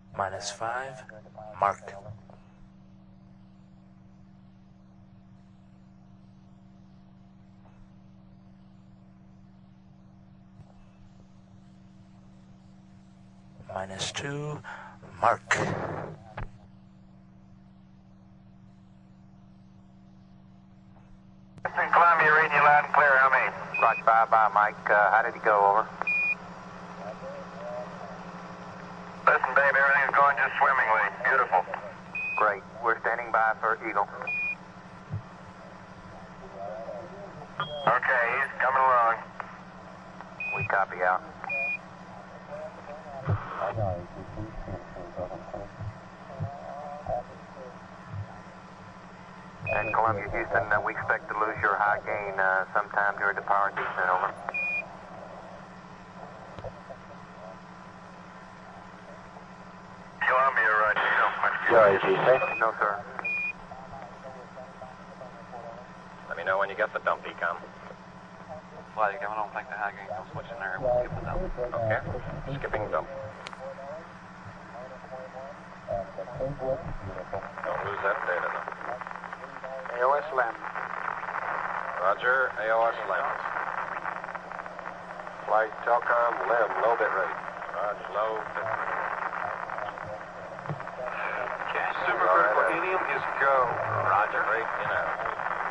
-5, mark. -2, mark. Columbia, reading you loud and clear. How many? Roger, bye, Mike. How did he go, over? Listen, babe, everything's going just swimmingly. Beautiful. Great. We're standing by for Eagle. Okay, he's coming along. We copy out. And Columbia, Houston, we expect to lose your high gain sometime during the power descent, over. Columbia, Roger. Your AGC? No, sir. Let me know when you get the dump, Ecom. Flight Ecom, I don't think the high gain will switch in there. We'll skip the dump. Okay. Skipping dump. Don't lose that data, though. AOS LEM. Roger, AOS LEM. Flight Telcom LEM, low bit rate. Roger, low bit rate. Okay, supercritical helium is go. Roger, rate in altitude.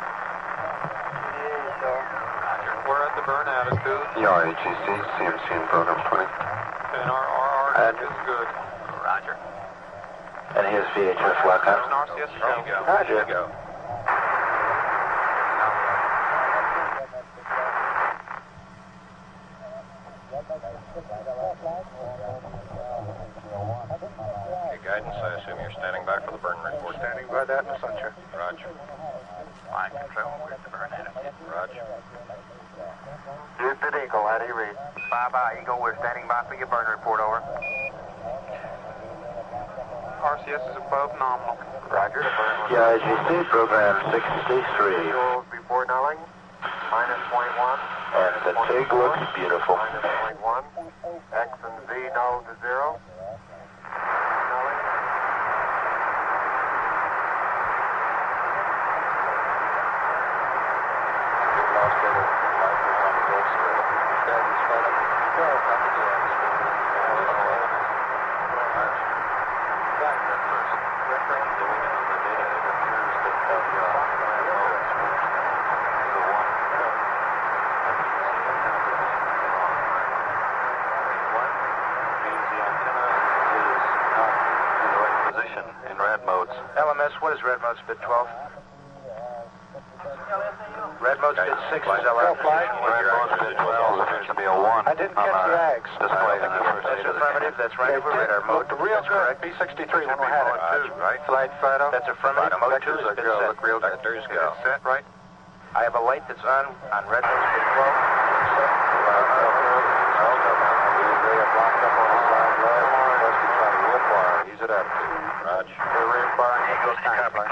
Roger. We're at the burn altitude. Your AGC, CMC in program 20. And our RR is good. Roger. And here's VHF welcome. There's an RCS There you go. Roger. There you go. Okay, guidance, I assume you're standing by for the burn report. Standing by that in the sunshine. Roger. Flight control, we're at the burn altitude. Roger. Houston Eagle, how do you read? Bye, Eagle. We're standing by for your burn report, over. RCS is above nominal. Roger. Your AGC, program 63. Eagle before nulling. -.1. And the TIG looks beautiful. -.1. X and Z null to 0. Nulling. LMS, what is red mode bit 12? Red mode bit 6 is LMS. Red mode bit 12 appears to be a 1. I didn't catch the Ags. Display in the first That's state of the affirmative, that's right over radar mode. real That's correct. B63 when we had it. Right. Flight Fido. That's affirmative. Mode 2 is bit set. Look real good. Vectors go. Set, right? I have a light that's on red mode bit 12. Use it up. Roger. We're refiring Eagle's time flight.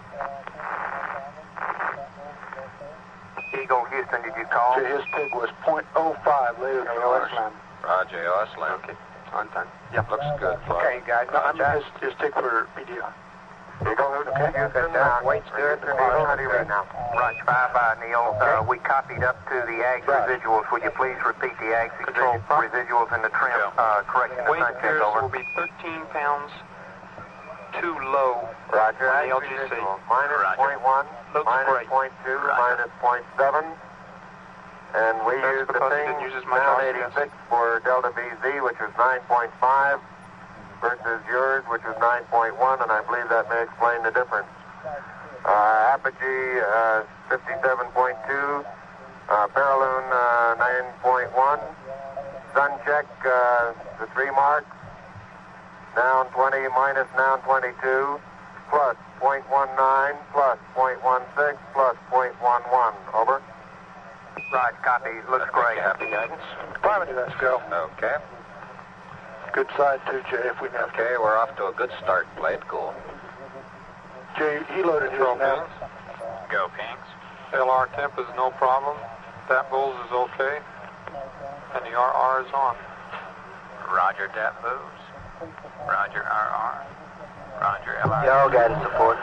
Eagle, Houston, did you call? His pig was .05 later than AOS LEM. Roger, AOS LEM. Okay, on time. Yep, looks good. Okay, guys, I'm his tick for PDR. Eagle, Okay, Houston, weight's good. Eagle, how do you read now? Roger, bye, Neil. We copied up to the AGS residuals. Would you please repeat the AGS Control front. residuals and the trim correction of Weight sun check, appears over? will be 13 pounds too low. Roger, on the AGS LGC. residuals. Roger. -.1, Looks great. -.2, Roger. -.7. And we That's used the because it thing, uses much down RCS. 86 for Delta VZ, which was 9.5, versus yours, which was 9.1, and I believe that may explain the difference. Apogee 57.2, Paraloon 9.1, Sun check the 3 marks, noun 20 minus noun 22, plus .19, plus .16, plus .11. Over. Right, copy. Looks great. Happy guidance. Affirmative, let's go. Okay. Good side too, Jay, if we have to. Okay, we're off to a good start. Play it cool. Jay, he loaded his now. Go, Pinks. LR temp is no problem. Dat bulls is okay. And the RR is on. Roger, dat moves. Roger, RR. Roger, LR. Y'all guidance support.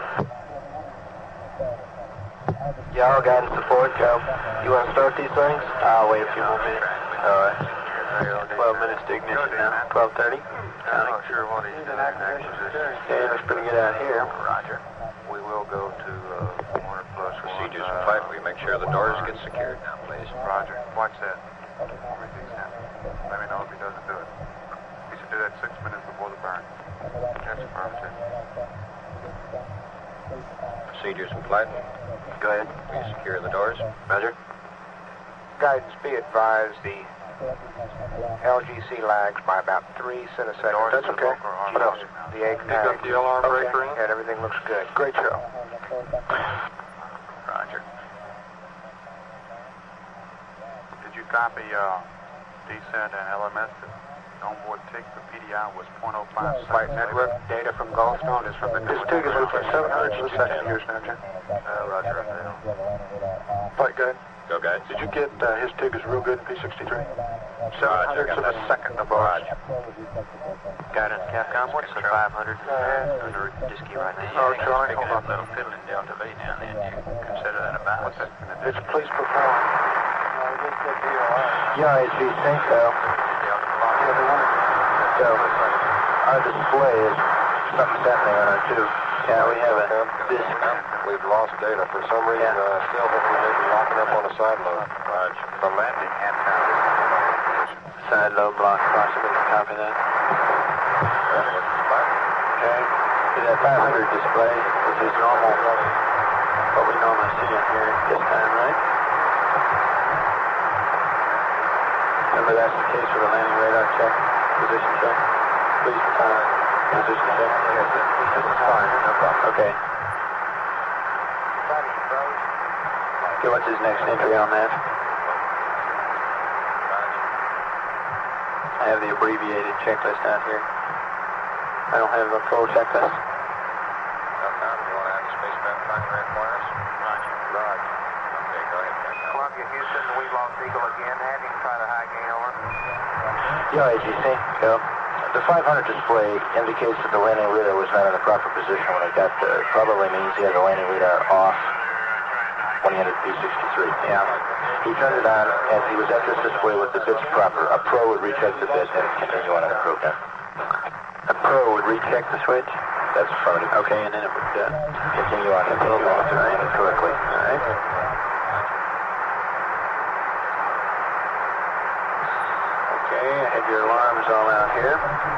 Y'all guidance support, Joe. You want to start these things? I'll wait a few more minutes. All right. 12 minutes to ignition now. 12:30. I'm not sure what he's in exact position. Yeah, looks pretty good out here. Roger. We will go to Warner Plus. Procedures in flight, we make sure the doors get secured now, please. Roger. Watch that. Let me know if he doesn't do it. He should do that 6 minutes before the burn. That's affirmative. Procedures in flight. Go ahead. We secure the doors. Roger. Guidance, be advised, the LGC lags by about 3 centiseconds. That's okay. What else? The egg You got the LR breaker in? And everything looks good. Great show. Roger. Did you copy descent and LMS? The onboard tick for PDI was 0.05 Flight network data from Gulfstone is from the His TIG is within 700 to the second years now, Jim. Roger. Flight guide. Go, guys. Did you get his TIG is real good in P63? 700 to the second of ours. Guidance, Capcom, what's the 500 under Disky right now? Oh, Charlie, hold on. Little fiddling Delta V down there. Do you consider that a balance? It's please perform. Yeah, it's the sync though. So, our display is something's happening on it too. Yeah, we have a disk. We've lost data. For some reason, still think we may be locking up on a side load. Roger. The landing and sound. Side load block, possibly. Copy that. Okay. See that 500 display, which is normal, what we normally see in here this time, right? Remember that's the case for the landing radar check, position check. Please confirm. Position check. This is fine, no problem. Okay. Okay, what's his next entry on that? I have the abbreviated checklist out here. I don't have a full checklist. Capcom, do you want to have the spacecraft primary acquires? Roger. Roger. Okay, go ahead, Capcom. Columbia, Houston, we lost Eagle again. Have him try the high gain over. Yeah, AGC, go. The 500 display indicates that the landing radar was not in the proper position when it got there. It probably means he had the landing radar off when he entered P63. Yeah. He turned it on as he was at this display with the bits proper. A pro would recheck the bit and continue on in the program. A pro would recheck the switch? That's affirmative. Okay, and then it would continue on in the program correctly. All right. Okay, I have your alarms all out here.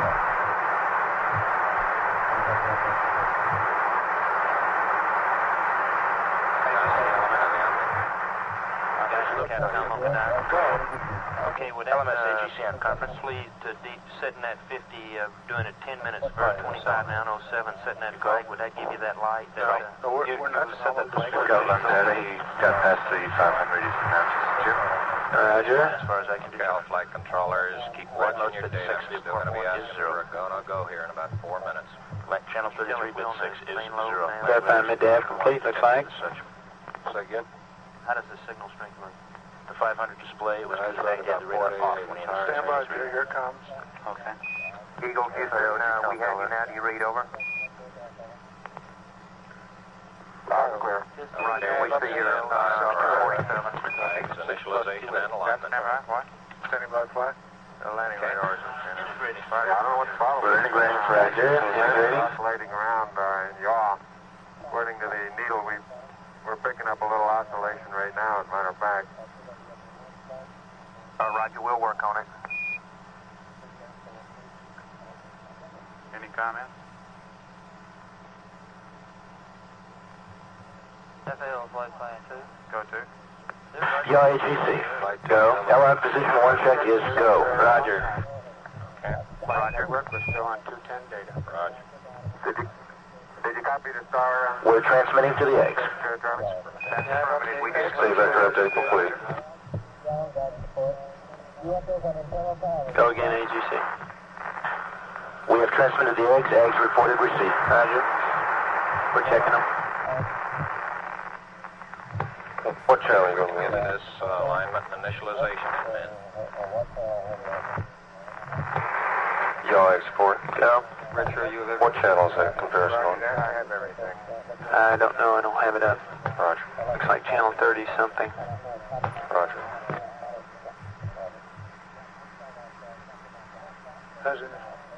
Okay, with LMS AGC on conference, please to setting that 50, doing it 10 minutes for 25 now, 07, setting that flag. Would that give you that light? We're not set that display. Got left there. He got past the 500. He's announced Jim. Roger. As far as I can do. Cal flight controllers, keep watching your data. 60 Still going to be asking for a go-no-go here in about 4 minutes. Channel 33, bit 6 is 0. Verify mid-dav complete, looks like. Say again? How does the signal strength look? The 500 display was Right, connected to the radar off when he entered. Stand by, Jerry. Here it comes. Okay. Eagle, Houston, we have you now. Do you read over? Loud and clear. Roger. We see you at 47. Initialization and alignment. What? Standing by flight. The landing radar is ready. I don't know what the problem We're integrating for Roger. Integrating. Oscillating around in yaw. According to the needle, we're picking up a little oscillation right now, as a matter of fact. Roger, we'll work on it. Any comments? FAO flight plan 2. Go to. Yeah, AGC. Go. LR position 1 check is go. Roger. Flight network, we're still on 210 data. Roger. Did you copy the star? We're transmitting to the eggs. We did. Save vector update complete. Go again, AGC. We have transmitted the eggs. Eggs reported receipt. Roger. We're checking them. What channel are you going to be in? This alignment initialization admin. Yaw egg support. Go. Retro, you have What channel is that comparison on? I have everything. I don't know. I don't have it up. Roger. Looks like channel 30 something. Roger. How's it?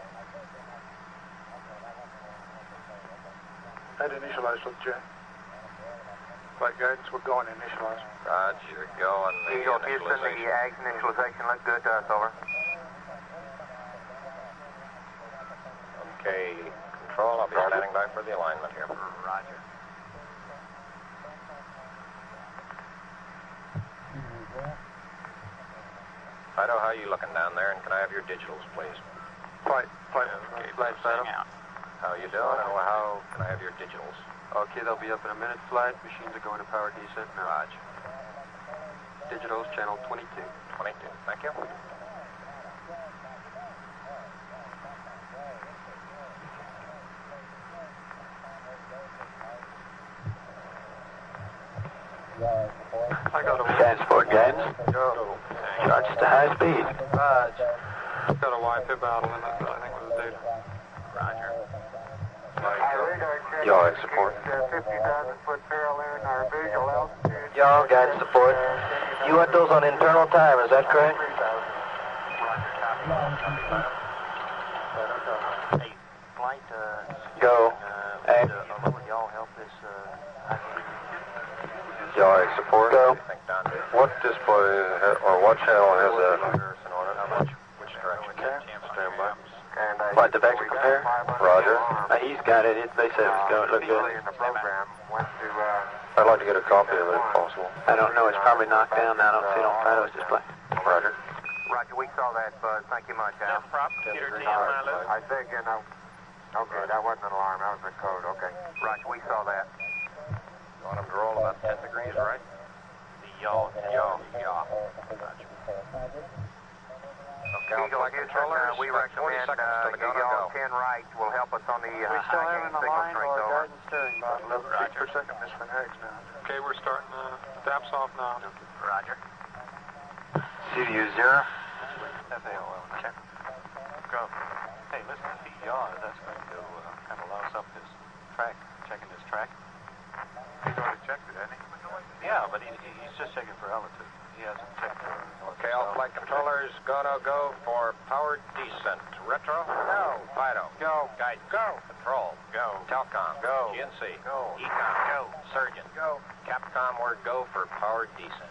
How'd initialize look, Jay? Flight guidance, we're going to initialize. Roger, go on the Eagle Houston, the AGS initialization looked good to us, over. Okay, control, I'll be standing by for the alignment here. Roger. Fido, how are you looking down there, and can I have your digitals, please? Flight. Okay, flight Fido. How you doing, and how can I have your digitals? Okay, they'll be up in a minute. Flight machines are going to power descent now. Roger. Digitals, channel 22. 22, thank you. I got a Transport guidance. go. Starts to high speed. Roger. Got a YP battle in it, I think, with the data. Roger. Yaw egg support. 50,000 foot parallel in our visual altitude. Yaw guidance support. You want those on internal time, is that correct? Hey, flight, Go. Hey. would y'all help this, Yaw egg support. Go. What display, or what channel has that? Which direction? Stand by. What, the vector compare? Roger. He's got it. They said it was going to look good. In the program, went to, I'd like to get a copy of it if possible. I don't know. It's probably knocked down now. I don't see it on Fido's display. Roger. Roger, we saw that, Buzz. Thank you much, Al. prop computer TMI loop. I think, you know, okay, that wasn't an alarm. That was a code. Okay. Roger, we saw that. You want them to roll about 10 degrees, right? The yaw. Yaw. Okay, Eagle flight Houston, controllers, we about 40 recommend seconds till the go to you go. all 10 right will help us on the We still high having gain a signal line strength, or a over. guidance steering about 11 feet per second. This one Hags now. Okay, we're starting DAPS off now. Roger. CVU 0. FAOL, check. Go. Hey, listen, if he yaws, that's going to kind of louse up his track, checking his track. He's already checked it, hasn't he? Yeah, but he's just checking for altitude. He hasn't checked for... Okay, all flight controllers, go for powered descent. Retro? Go. Fido? Go. Guidance? Go. Control? Go. Telcom? Go. GNC? Go. Econ? Go. Surgeon? Go. Capcom, word go for powered descent.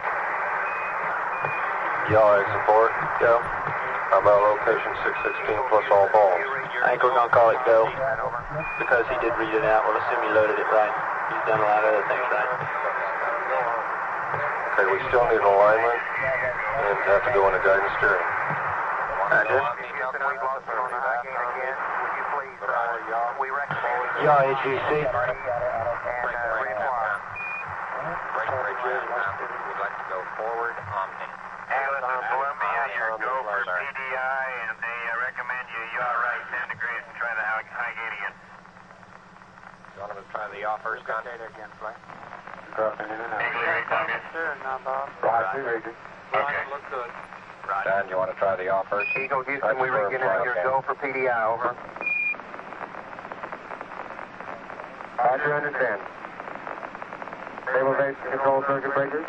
Yaw egg support. Go. How about location 616 plus all balls? I think we're going to call it go. Because he did read it out. We'll assume he loaded it right. He's done a lot of other things right. Okay, we still need alignment and have to go into guidance steering. Roger. Houston, we've lost it on the high gain again. Would you please, we recommend Yaw AGC. and reapply. We'd like to go forward Omni. Columbia, your go for PDI, and they recommend you yaw right 10 degrees and try the high gain again. You want them to try the yaw first, Con? Data again, flight. Dropping in and out. Steering now, Bob. Roger, Roger. Line look good. Dan, you want to try the yaw first? Eagle Houston, we read your go for PDI, over. Roger, understand. Stabilization control circuit breakers.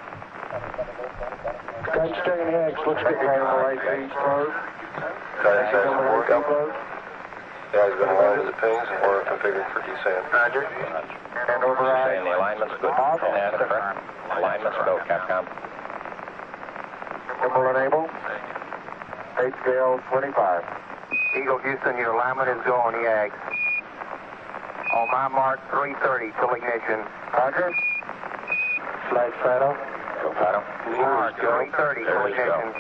Guidance steering Hags. Looks good. Right, east closed. Guidance egg support. Closed. Yeah, he's been aligned to the pings and we're configured for descent. Roger. And Saying override. the alignment's good. And correct. Alignment's go, Capcom. Symbol enable. 8 scale 25. Eagle Houston, your alignment is go on the Ags. On my mark, 330 till ignition. Roger. Flight Fido. Go, Fido. 330 till ignition.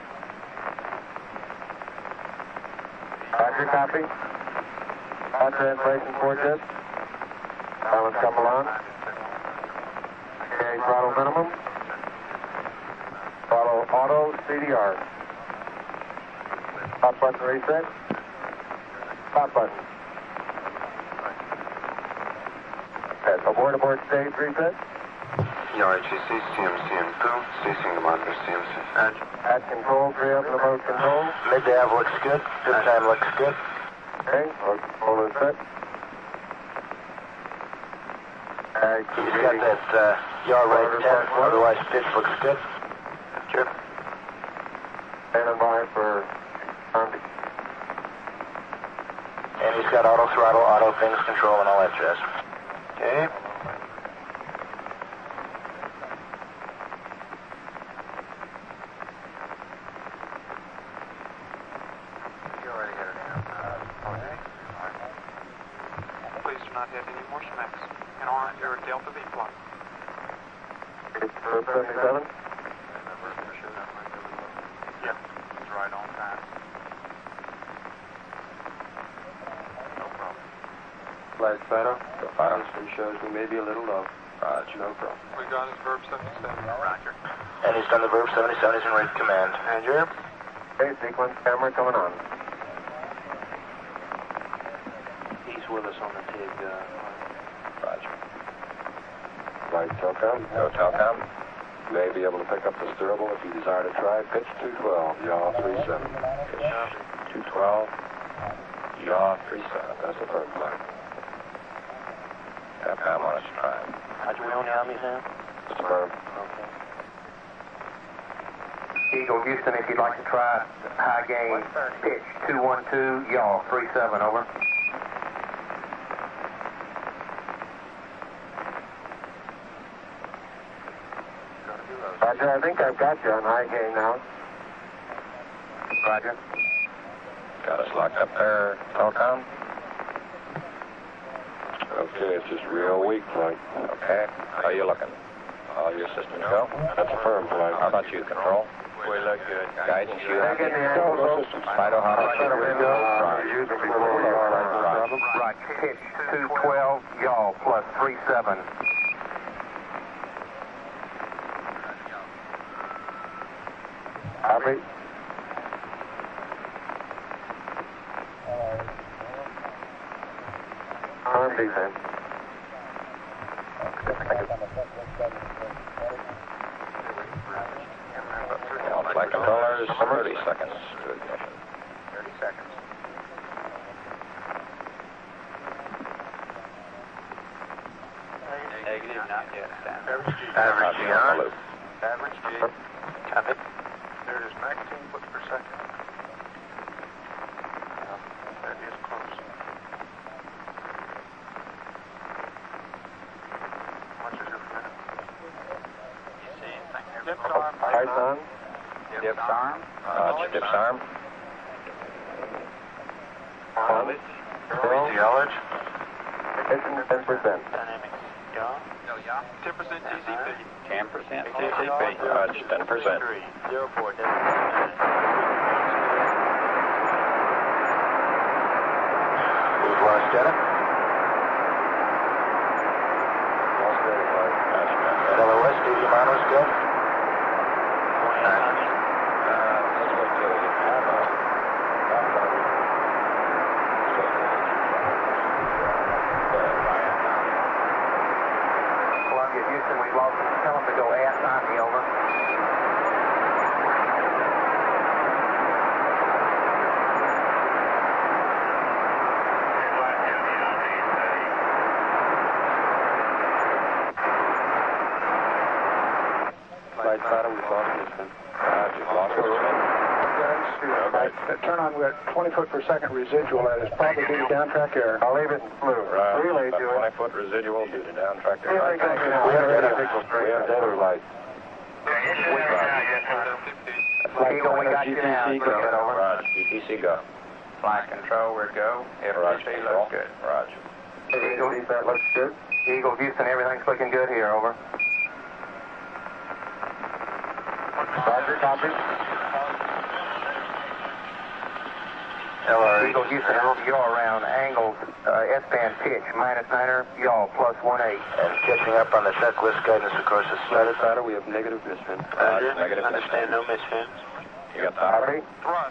Roger, copy. Hot translation for this. Silence couple on. Okay, throttle minimum. Throttle auto CDR. Hot button reset. Hot button. Okay, abort stage reset. ERGC, CMC and Poo, ceasing the monitor CMC. At control, 3 up remote control. Mid-nav looks good. Good time looks good. Okay, control is set. He's got that yaw right 10, otherwise pitch looks good. Sure. Standing by for Andy. And he's got auto throttle, auto things control, and all that jazz. Okay. Please do not hit any more schmecks. And on your Delta V flight. 77. Yep, it's right on time. No problem. Flight Fido, the fire system shows we may be a little low. Roger. No problem. We got his verb 77. Roger. And he's done the verb 77, he's in rate command. Andrew. Okay, sequence camera coming on. He's with us on the TIG. Roger. Flight Telcom. Go Telcom. You may be able to pick up the steerable if you desire to try. Pitch 212, yaw 37. Pitch 212, yaw 37. That's the first flight. Telcom on its try. Roger, we on the Army, Sam? It's firm. Okay. Eagle Houston, if you'd like to try high gain, pitch 212, yaw 37, over. Roger, I think I've got you on high gain now. Roger. Got us locked up there, Telcom. Okay, it's just real weak flight. Okay, how you looking? All your systems go? That's a firm flight. How about you, control? We look good. Guidance, you have Fido, how about you? Right, pitch 212, yaw plus 37. Copy. On defense. Flight controllers, 30 seconds to ignition. 30 seconds. Negative, not yet. Average G on. Loop. Average G. Copy. There it is, 19 foot per second. That is close. How much is your minute? You see anything there? Dips arm. Python. Dips arm. Dips arm. Physiology. Ignition 10%. Dynamics, yaw. No, yeah. 10% TCP. 10% TCP. Roger, 10%. 04, We've lost data. At LOS, DD Mono's good. Columbia, Houston, we've lost them. Tell them to go ass on me, over. Flight Fido, we've lost this one. Roger, lost this one. Turn on, we got 20 foot per second residual. That is probably due to downtrack error. I'll leave it in blue. Relay to it. 20-foot residual due to downtrack. We have data light. Eagle, we got you now. Over. Roger, GTC go. Flight control, we're go. Roger, FTC looks good. Roger. Eagle, that looks good. Eagle, Houston, everything's looking good here, over. Roger, copy. Eagle, Houston, yaw around angles, S-band pitch, -9er, yaw, +18. And catching up on the checklist guidance, of course, is started. Fido, we have negative misfin. Negative Understand, no misfins. You got that? Copy. Thrust,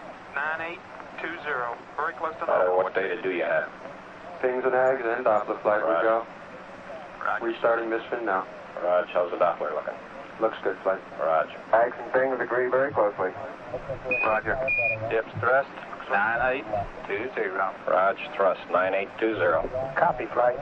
9820. Very close to What data do you have? Pings and hags and Doppler flight, we go. Restarting misfin now. Raj, how's the Doppler looking? Looks good, Flight. Raj. Ags and things agree very closely. Roger. Dips thrust 9820. Raj, thrust 9820. Copy, Flight.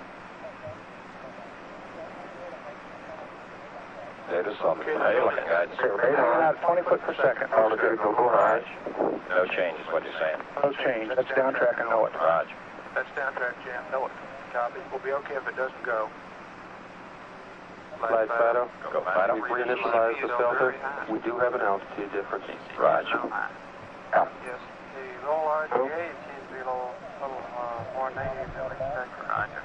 Data solid. How you looking, guys? Radar out 20 foot per second. Altitude local Raj. No changes, what you saying? No change. That's down track and know it. Raj. That's down track, Jam. Know it. Copy. We'll be okay if it doesn't go. Flight Fido. Go, Fido. We've reinitialized the filter. We do have an altitude difference. Raj. Yes, the low RGA seems to be a little more negative than expected. Roger.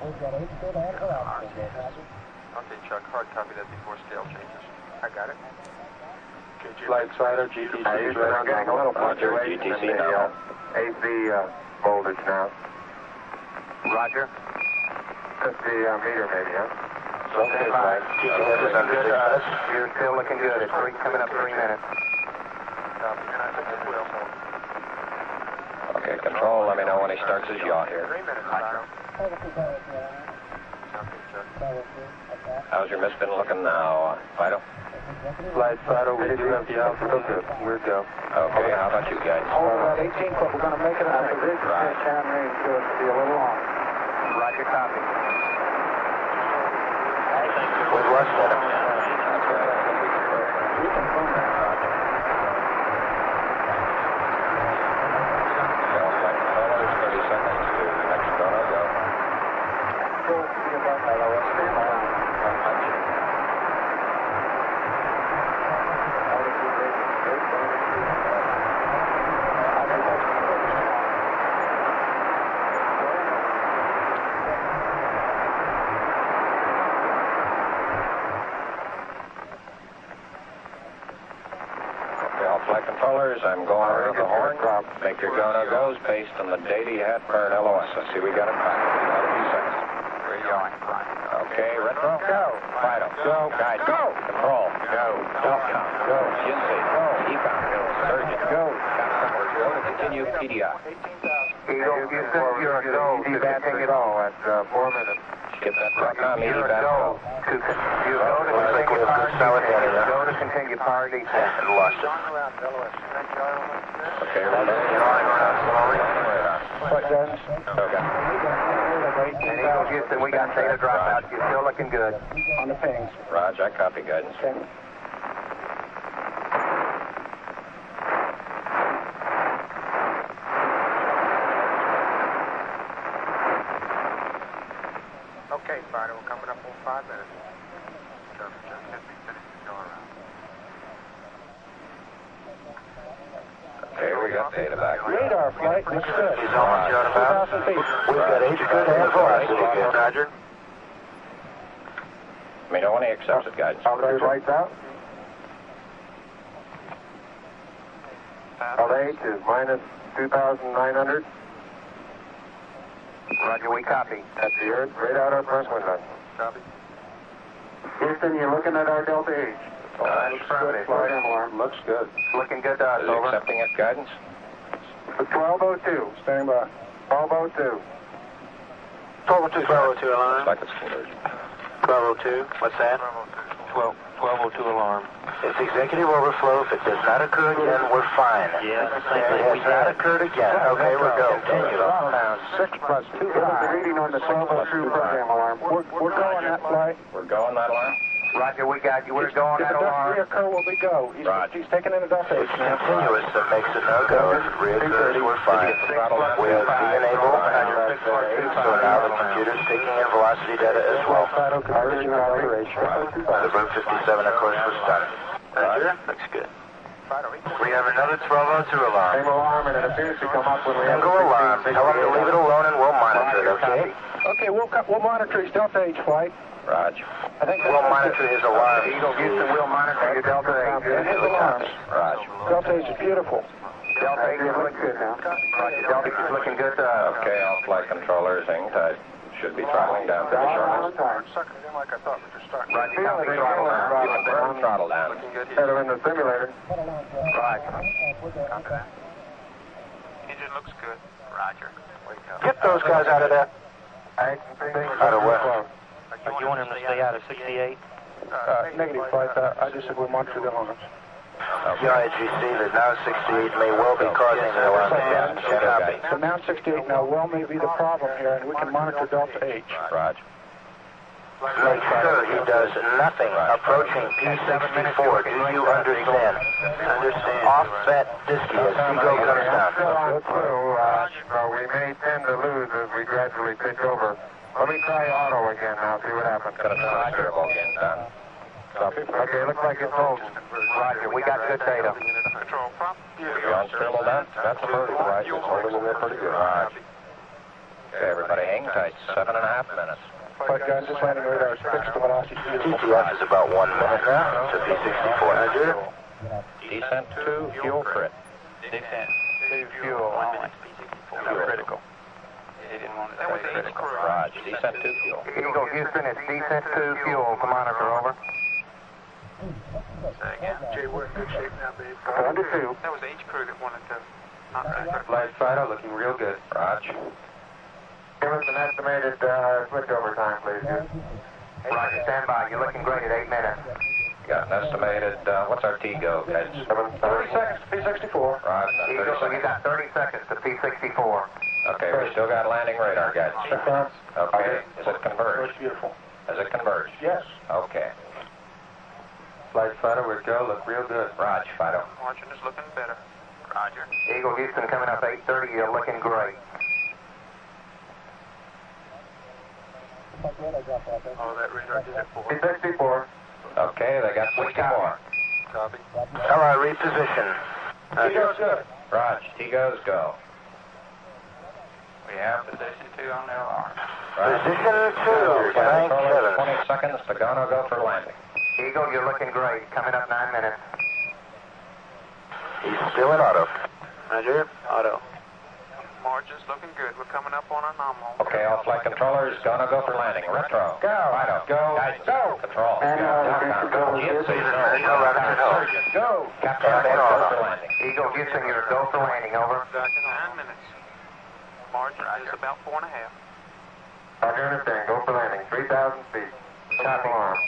Okay, Chuck, hard copy that before scale changes. I got it. Flight Fido, GTC. I'm getting a little Roger, fluctuation in GTC the now. AC voltage now. Roger. 50 meter maybe, huh? Okay, Flight. Good. You're still looking good. It's coming up 3 minutes. Copy. And I think it will. Okay, control, let me know when he starts his yaw here. 3 minutes, Fido. How's your misspin looking now, Fido? Flight Fido, we do have the altitude. We're go. Okay, how about you guys? Hold about 18 foot. We're going to make it a position. Right. Down range, so it'll be a little long. Roger, copy. With less than him. Flight controllers, I'm going around the horn. Make your go-no-goes based on the data you had for an LOS. I see we got it back. About a few seconds. We're going. Okay, retro. Go. Fido. Go. Guide. Go. Control. Go. Telecom. Go. Shinsei. Go. ECOM. Go. Surgeon. Go. We're go to continue PDI. Eagle, Houston, you're a go to continue all at 4 minutes. Skip that Telecom. Easy back go. Looks like we have good solid data there. Go to continue power descent. And lost it. Okay, radar. What, guys? Okay. And Eagle, Houston, we got data dropout. You're still looking good. On the pings. Raj, I copy guidance. Okay. Okay, Fido. We're coming up on 5 minutes. Okay, we got data back. Radar flight looks good. He's almost out about. 2,000 feet. We've got H good and velocity good. Roger. Let me know when he accepts it, guidance. Altitude lights out. LH is minus 2,900. Roger, we copy. That's the Earth. Right out our front window. Copy. Houston, you're looking at our Delta H. Looks good. Flight alarm. Looks good. Looking good to us, Is he over. accepting it, guidance? 1202. Standing by. 1202. 1202, 1202 Looks alarm. like it's converged. 1202, what's that? 1202 alarm. It's executive overflow. If it does not occur again, we're fine. Yeah, It has not occurred again. Okay, we're go. Continue. Pound 6 plus 2 Give us the reading on the 1202 program alarm. We're going that flight. We're going that alarm? Roger, we got you. We're going If that it doesn't alarm. reoccur, will we go? Roger. He's taking in a Delta H It's now. continuous that makes it no-go. If it reoccurs, we're fine. We have D-enable, so now the computer's taking in velocity data as well. Fido conversion operation. The Route 57, of course, was done. Roger. Looks good. We have another 1202 alarm. Same alarm, and it appears to come up when we have Single alarm. Tell them to leave it alone and we'll monitor it, okay? Okay, we'll monitor his Delta H flight. Raj. I think We'll monitor his alarm. Eagle, Houston, we'll monitor your Delta H. And his alarms. Raj. Delta H is beautiful. Delta H is looking good now. Roger, Delta H is looking good to us. Okay, all flight controllers, hang tight. Should be throttling down pretty shortly. Sucking it in like I thought. We're just starting. Roger, copy, throttle down. You can burn throttle down. Better in the simulator. Roger. Engine looks good. Roger. Get those guys out of there. Ags and things. Out of where? You want him to stay out of 68? Negative flight. I just said we'll monitor the alarms. UIGC, the now 68 may well be causing the alarm to down. So now 68 now well may be the problem here, and we can monitor Delta H. Roger. Make sure he does nothing approaching P64. Do you understand? Offset Disky as Seagull comes down. Go through. We may tend to lose as we gradually pitch over. Let me try auto again now, see what happens. Gonna try the steerable again, done. Okay, looks like it's holding. Roger, we got good data. Control prop. You on steerable done? That's a vertical, right? It's holding in there pretty good. Right. Okay, everybody hang tight. 7.5 minutes. Flight guys, this landing radar is fixed to velocity. TTF is about 1 minute now to P64. Roger. Descent 2, fuel crit. Descent 2 fuel. 1 minute P64. No critical. He didn't want to say critical. Roger. Descent 2, fuel. Eagle Houston, it's descent 2 fuel to monitor, over. Say again. Jay, we're in good shape now, babe. Under 2. That was H crew that wanted to not say critical. Flight fighter looking real good. Roger. Give us an estimated switchover time, please. Roger, stand by. You're looking great at 8 minutes. Got an estimated, what's our T-go, guys? 30 seconds to P64. Roger. Eagle, so you got 30 seconds to P64. Okay, we still got landing radar, guys. Confirm. Okay, is it converged? That's beautiful. Is it converged? Yes. Okay. Flight fighter, we're go. Look real good. Roger, Fido. Margin is looking better. Roger. Eagle Houston coming up 8:30. You're looking great. Oh, that radar did it for us. P64. Okay, they got 64. Copy. All right, reposition. T-go's good. Roger, T-goes go. We have position 2 on the alarm. Position 2, Flight tank controller, 7. 20 seconds to go for landing. Eagle, you're looking great. Coming up 9 minutes. He's still in auto. Roger. Auto. Margin's looking good. We're coming up on our nominal. Okay, all flight controllers, gonna go for landing. Retro. Go. Fido. Go. Guidance. Go. Control. And, Go. GNC. No latitude hold. Go. Captain, go for landing. Eagle Houston, you're go for landing. Over. 9 minutes. Margin is about 4.5. Roger, understand. Go for landing. 3,000 feet. Copy. Alarm.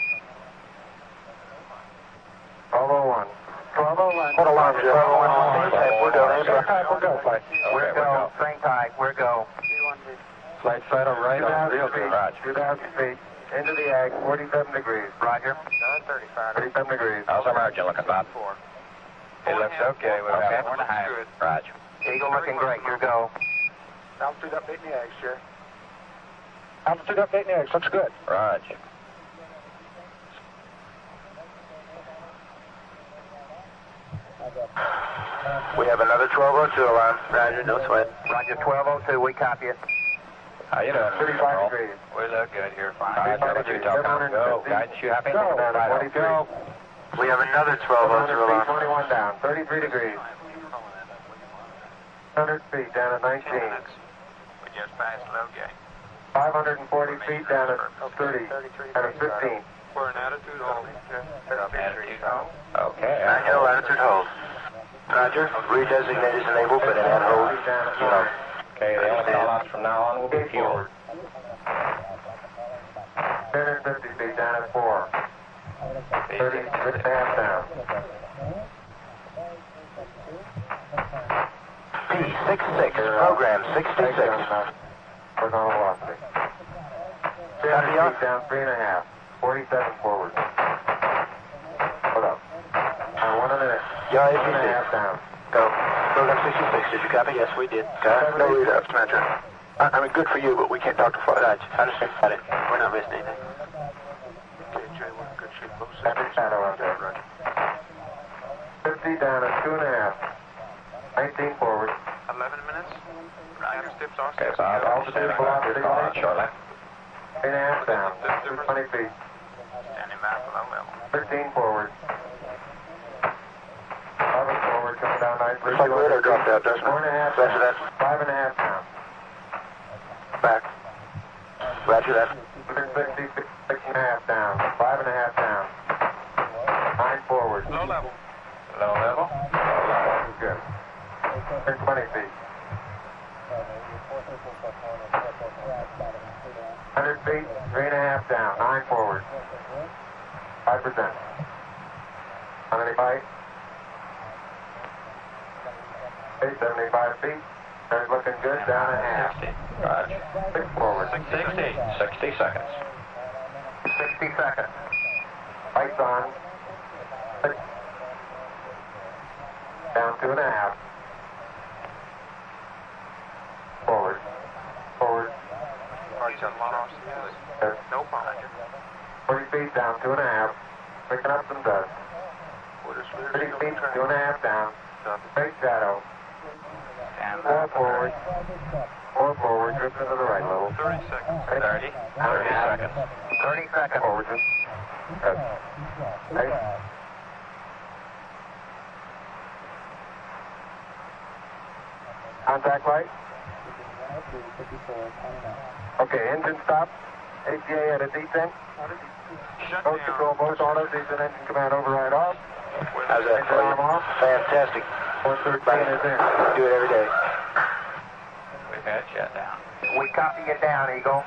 1201. 1201. Put alarm 1201. We're going. We're go, flight. We're go. Same type. We're go. Flight fighter right on. 2,000 Real feet. good. Roger. 2,000 feet. Into the ag. 47 degrees. Roger. 35. 37 degrees. How's our margin looking, Bob? It looks okay. We're about 4.5. Good. Roger. Eagle looking great. You're go. Altitude update in the eggs, Jerry. Altitude update in the eggs. Looks good. Roger. We have another 1202 alarm. Roger, no sweat. Roger, 1202. We copy it. How you doing? 35 degrees. We look good here. Fine. Roger, what you talking? Go. Guidance, you happy? Go. Fido. Go. We have another 1202 alarm. 21 down. 33 degrees. 100 feet down at 19. We just passed low gate. 540 feet down at 30. At a 15. We're in attitude hold. Attitude hold. Okay. Manual latitude hold. Roger. Redesignate as enabled, but in hand hold. You know. Okay, the only call-outs from now on will be fuel. 150 feet down at 4. 36 and a half down. P66, program 66. We're going velocity. 50 feet down 3.5. 47 forward. Hold up. 1 minute. Yeah, 1.5 down. Go. Program 66, did you copy? Yes, we did. No readout, Commander. I mean, good for you, but we can't talk to flight. Right, understand. Got it. We're not missing anything. Okay, Jay, we're in good shape. Both Every shadow out there. Roger. 50 down at 2.5. 19 forward. 11 minutes. Roger. Steps are Okay, Bob, I'll stand by for your call-out shortly. 3.5 down. 20 feet. Standing by for low level. 13 forward. 11 forward, coming down nicely. Looks like radar dropped out, doesn't it? 4.5 Roger down. that. 5.5 down. Back. Roger that. 160, 6.5 down. 5.5 down. 9 forward. Low level. Low level? Low level. Good. 20 feet. 100 feet, 3.5 down. 9 forward. 5%. How many bites? 75 feet. There's looking good. Down and a half. 60. Roger. 6 forward. 60 seconds. 60 seconds. Lights on. 6. Down 2.5. Forward. Forward. No problem. 40 feet down 2.5. Picking up some dust. 30 feet, 2.5 down. Straight shadow. 4 forward. 4 forward. Drifting to the right a little. 30 seconds. 30 seconds. 30 seconds. Forward. Good. 8. Contact light. Okay, engine stop. ATA at a descent. Both control, both autos. Descent engine command override off. How's that for you? Fantastic. 413 is in. Do it every day. We've had shut down. We copy you down, Eagle.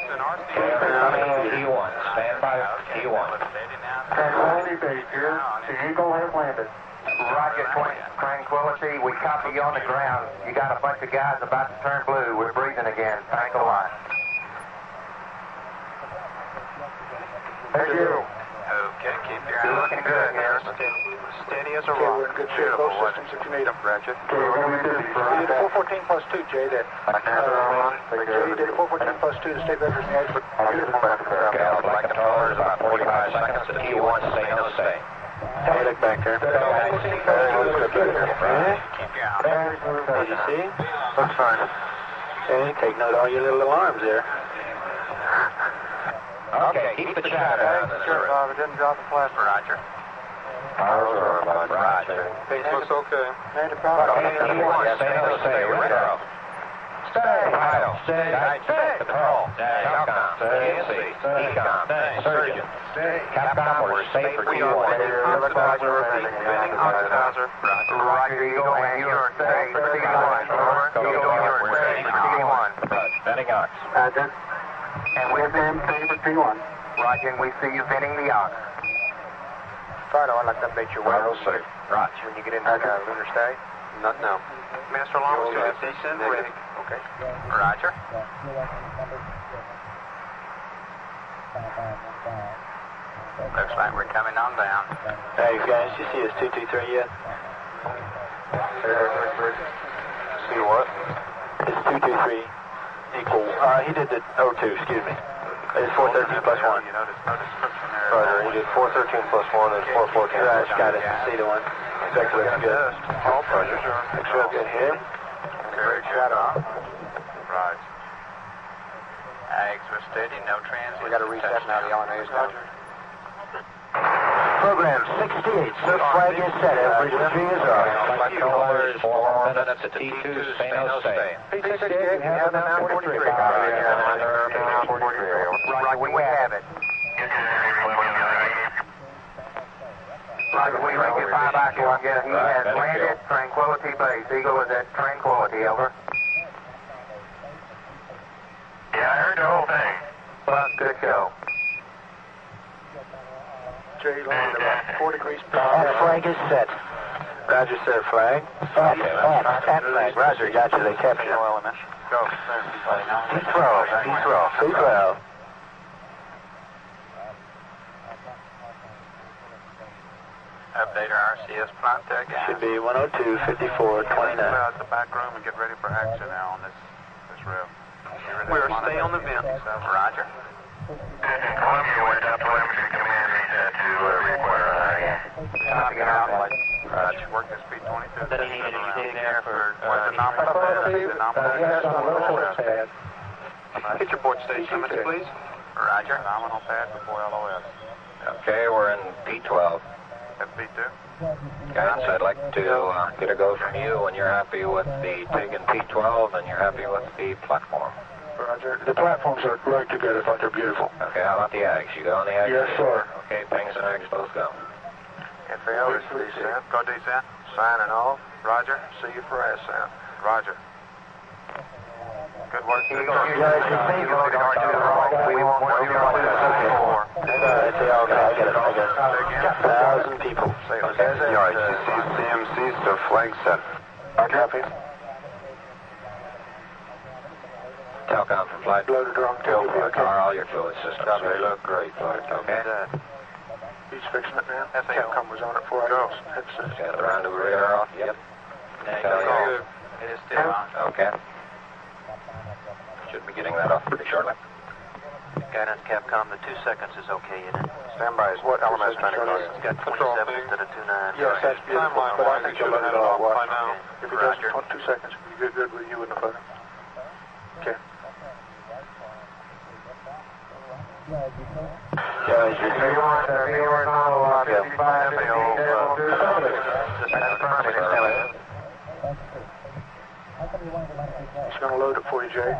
T1. Stand by T1. Tranquility Base here. The Eagle has landed. Roger, Tranquility. We copy you on the ground. You got a bunch of guys about to turn blue. We're breathing again. Thank a lot. Thank you. Okay, keep your You're eye looking good, Harris. steady as a Okay, rock. we're in good shape. Both systems if you need them. Roger. Okay, we're going to be busy for You did a 414 plus 2, Jay, that. Jay, you did a 414 plus 2 to state vectors in the edge. Okay, I'll flight controller is about 45 seconds to T1. Say no say. Hey, look back there. Keep your eye. Did you see? Looks fine. Okay, take note of all your little alarms there. Okay, keep the chatter on the Sure, Bob, it didn't drop the platform. Roger. Roger. Face looks okay. Made a problem. Okay, T1, say no say. Retro. Stay. Idle. Stay. Patrol. Calcom. GNC. Ecom. Surgeon. Capcom, we're safe for T1. Spinning oxidizer. Roger, Eagle, and you are safe for T1. Over. Eagle, you are safe for T1. Spinning ox. Roger. And we've been safe for T1. Roger, and we see you bending the ox. Fido, I'd like to update your wireless safe. Roger. When you get into lunar stay? Not now. Master alarm is descent ready. Okay. Roger. Looks like we're coming on down. Hey, guys, you see his 223 yet? See what? His 223 equal. He did the 02, excuse me. It's 413 plus 1. You notice no description there. Roger, he did 413 plus 1 and 414. Right, got it. See the one. Exactly, looks good. All pressures are. Looks real good here. Very shadow. Right. Ags were steady, no transit. We got to reset now. The LNA's down. Program 68. Surf flag is set. Average 3 is off. Flight controller is 4 minutes to T2. Say no say. P68, we have an hour 43. Roger, we have it. Roger, we ring you 5 back to he has landed Tranquility Base. Eagle is at Tranquility, over. Yeah, I heard the whole thing. Well, good show. Jay, landed about 4 degrees. Flag is set. Roger, sir. Flag. Okay, at flag. Roger, gotcha. They captured it. Go. C12. Update our RCS plant there, guys. Should be 102, 54, 29. Out the back room and get ready for action now on this rail. We're stay on the vent. Roger. Columbia, we're down telemetry command to require Copy out. Roger, work this P-22. There for the nominal pad. The nominal pad. Get your port station limits, please. Roger. Nominal pad before LOS. Okay, we're in P12. FP2. Guys, I'd like to get a go from you when you're happy with the TIG and P12 and you're happy with the platform. Roger. The platforms are right together, but they're beautiful. Okay, how about the Ags? You go on the Ags? Yes, sir. Okay, Pings and Ags both go. FAO is descent. Go descent. Signing off. Roger. See you for ascent. Roger. Good work. Eagle, you loaded R2 wrong. We won't want you to Okay. It's all good. I get it. 1,000 people. RGC CMC's to flag set. Copy. Telcom for flight. Loaded wrong. All your fluid systems. They look great, flight. Okay. He's fixing it now. Capcom was on it before I Got the rendezvous radar off? Yep. It is still on. Okay. Should be getting that off pretty shortly. Guidance Capcom, the 2 seconds is okay in it. Standby is what element trying to call you? It's got 27 instead of 29. Yes, that's beautiful. Timeline But I wise, think it you'll should let have it had it all off by watch. now. If he does 2 seconds, we'll be good with you and the photo. Okay. He's going to load it for you, Jay.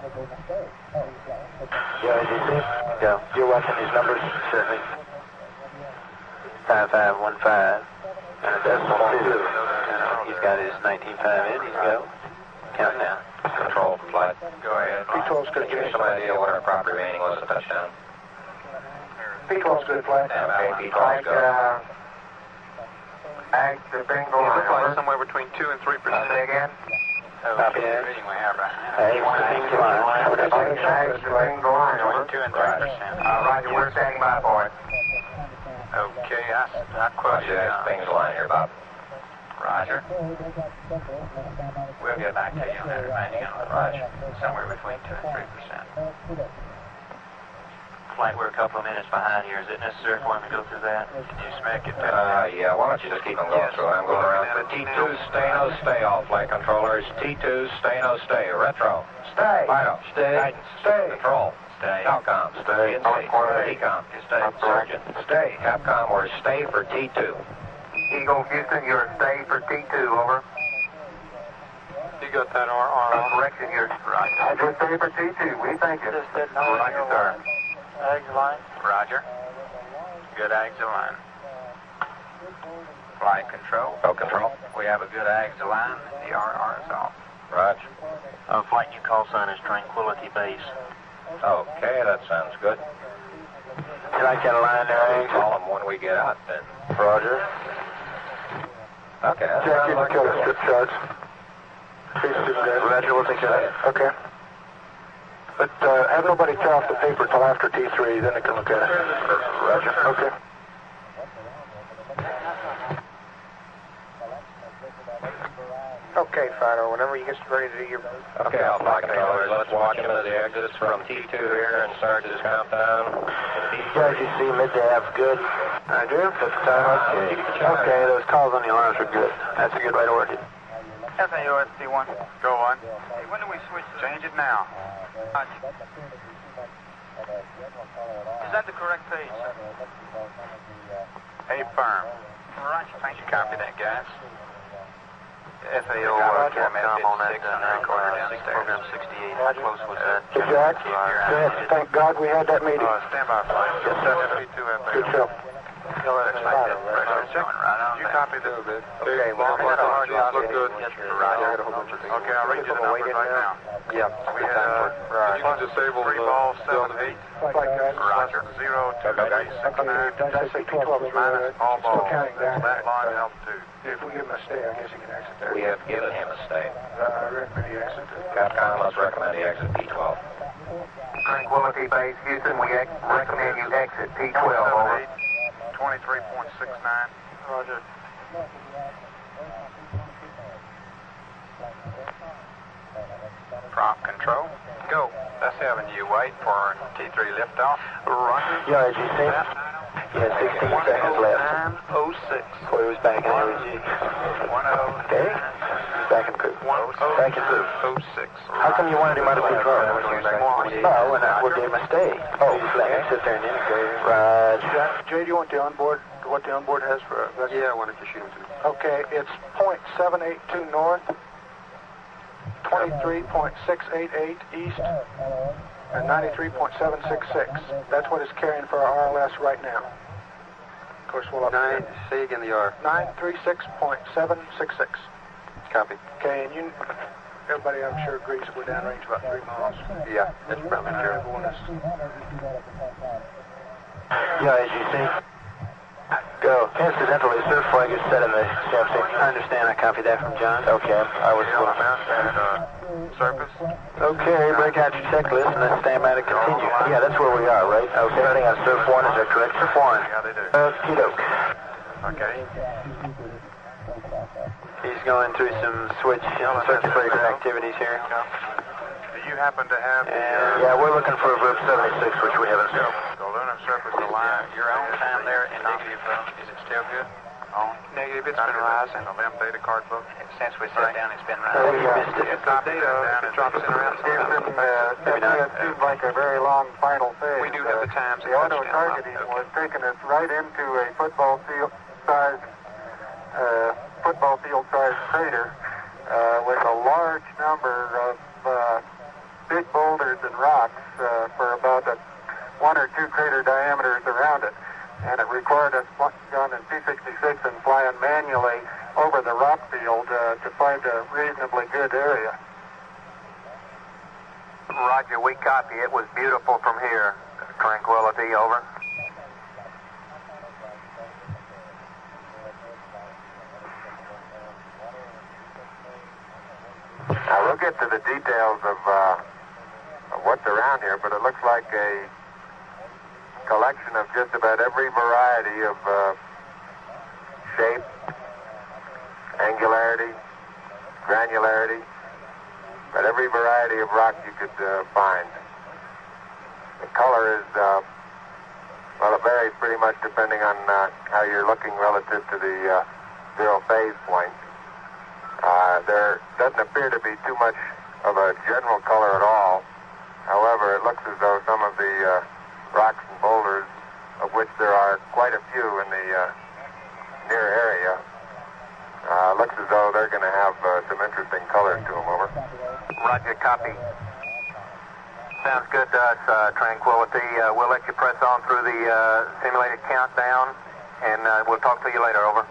Yeah, you're watching these numbers? Certainly. 5515. And a decimal 2. He's got his 19.5 in. He's go. Countdown. Control for flight. Go ahead. P12's good. Give me some idea what our proper remaining was at touchdown. P12's good, flight. Okay, P12's go. Ags to bingo It looks like line. somewhere between 2 and 3%. Say again. Okay. Reading we have right now. Hey, one thing to Ags to bingo line. Between 2 and 3%. Roger, we're standing by for it. Okay, I quote you. Things line here, Bob. Roger. We'll get back to you on that remaining on Roger. Somewhere between 2 and 3%. Flight, we're a couple of minutes behind here. Is it necessary for him to go through that? Can you smack it? Yeah, why don't you just keep them going through? I'm going around for T2, stay, no stay, all flight controllers. T2, stay, no stay. Retro. Stay. Vital. Stay. Guidance. Stay. Control. Stay. Telcom. Stay. Decom. Stay. Surgeon. Stay. Capcom, we're stay for T2. Eagle Houston, you're stay for T2, over. You got that R. Correction, you're right. Just stay for T2. We thank you. Roger, sir. Eggs line. Roger. Good Ags line. Flight control. Go control. We have a good Ags line. The RR is off. Roger. Flight, new call sign is Tranquility Base. Okay, that sounds good. You like that line there, Call them when we get out, then. Roger. Okay. that Jack, sounds you like can kill a the good strip shots. Roger, we'll take care of it. Okay. But have nobody tear off the paper till after T3, then they can look at it. Roger. Okay. Okay, Fido, whenever you get ready to do your... Okay, all flight controllers, let's watch him as he exits from T2 here and starts his countdown. Yeah, as you see, midday F's good. I do? Okay, those calls on the alarms are good. That's a good way to work it. FAO ST1. Go on. Hey, when do we switch? Change it now. Is that the correct page? A firm. Roger, thank you. Copy that, guys. FAO Capcom on that program 68. How close was that? Hey, Jack, thank God we had that meeting. Stand by, flight. Yes, sir. FP2 FAO. Good show. You copy this? Okay, well, look good. Roger. Okay, I'll read you the numbers right now. Yeah. We had You can disable 3 the balls, 7, 8. Roger. 0, 2, 3, 6, 9. That's P12 Minus all Still balls. counting down. That line altitude. If we give him a stay, I guess he can exit there. We have given him a stay. I recommend he exit. Capcom, let's recommend he exit P12. Tranquility Base, Houston, we recommend you exit P12, over. 23.69. Roger. Prompt control. Go. That's having you wait for T3 liftoff. Roger. Yeah, as you see, you had 16 seconds left. 906. Before he was back in LEG. 10. Okay? Back in poop. Back in poop. 06. How come you wanted him out of control? Well, when I gave him a stay. Oh, just let him sit there and integrate. Right. Jay, do you want the onboard, what the onboard has for... Yeah, I wanted to shoot him too. Okay, it's .782 north, 23.688 east, and 93.766. That's what it's carrying for our RLS right now. Of course, we'll update. Say again the R. 936.766. Copy. Okay, and everybody I'm sure agrees that we're downrange about 3 miles. Yeah, that's probably true. Everyone is... Yeah, as you see. Go. Incidentally, surf flag is set in the CMC. I understand. I copied that from John. Okay. I was Surface. Okay, break out your checklist and let's stand by to continue. Yeah, that's where we are, right? Okay. Starting on surf 1, is that correct? Surf 1. Yeah, they do. Okie doke. Okay. He's going through some circuit breaker activities here. Do you happen to have the... Yeah, we're looking for a group 76, which we haven't seen. The lunar surface aligned. Your own time there in negative, is it still good? On? Negative, it's been rising. The LEM data card book. Since we sat down, it's been rising. You missed it. It's not data. It drops in around It seems like a very long final phase. We do have the times. The auto targeting was taking us right into a football field-sized crater with a large number of big boulders and rocks for about 1 or 2 crater diameters around it. And it required us going in P-66 and flying manually over the rock field to find a reasonably good area. Roger, we copy. It was beautiful from here. Tranquility, over. Now, we'll get to the details of what's around here, but it looks like a collection of just about every variety of shape, angularity, granularity, but every variety of rock you could find. The color is, well, it varies pretty much depending on how you're looking relative to the zero phase point. There doesn't appear to be too much of a general color at all. However, it looks as though some of the rocks and boulders, of which there are quite a few in the near area, looks as though they're going to have some interesting colors to them, over. Roger, copy. Sounds good to us, Tranquility. We'll let you press on through the simulated countdown, and we'll talk to you later, over.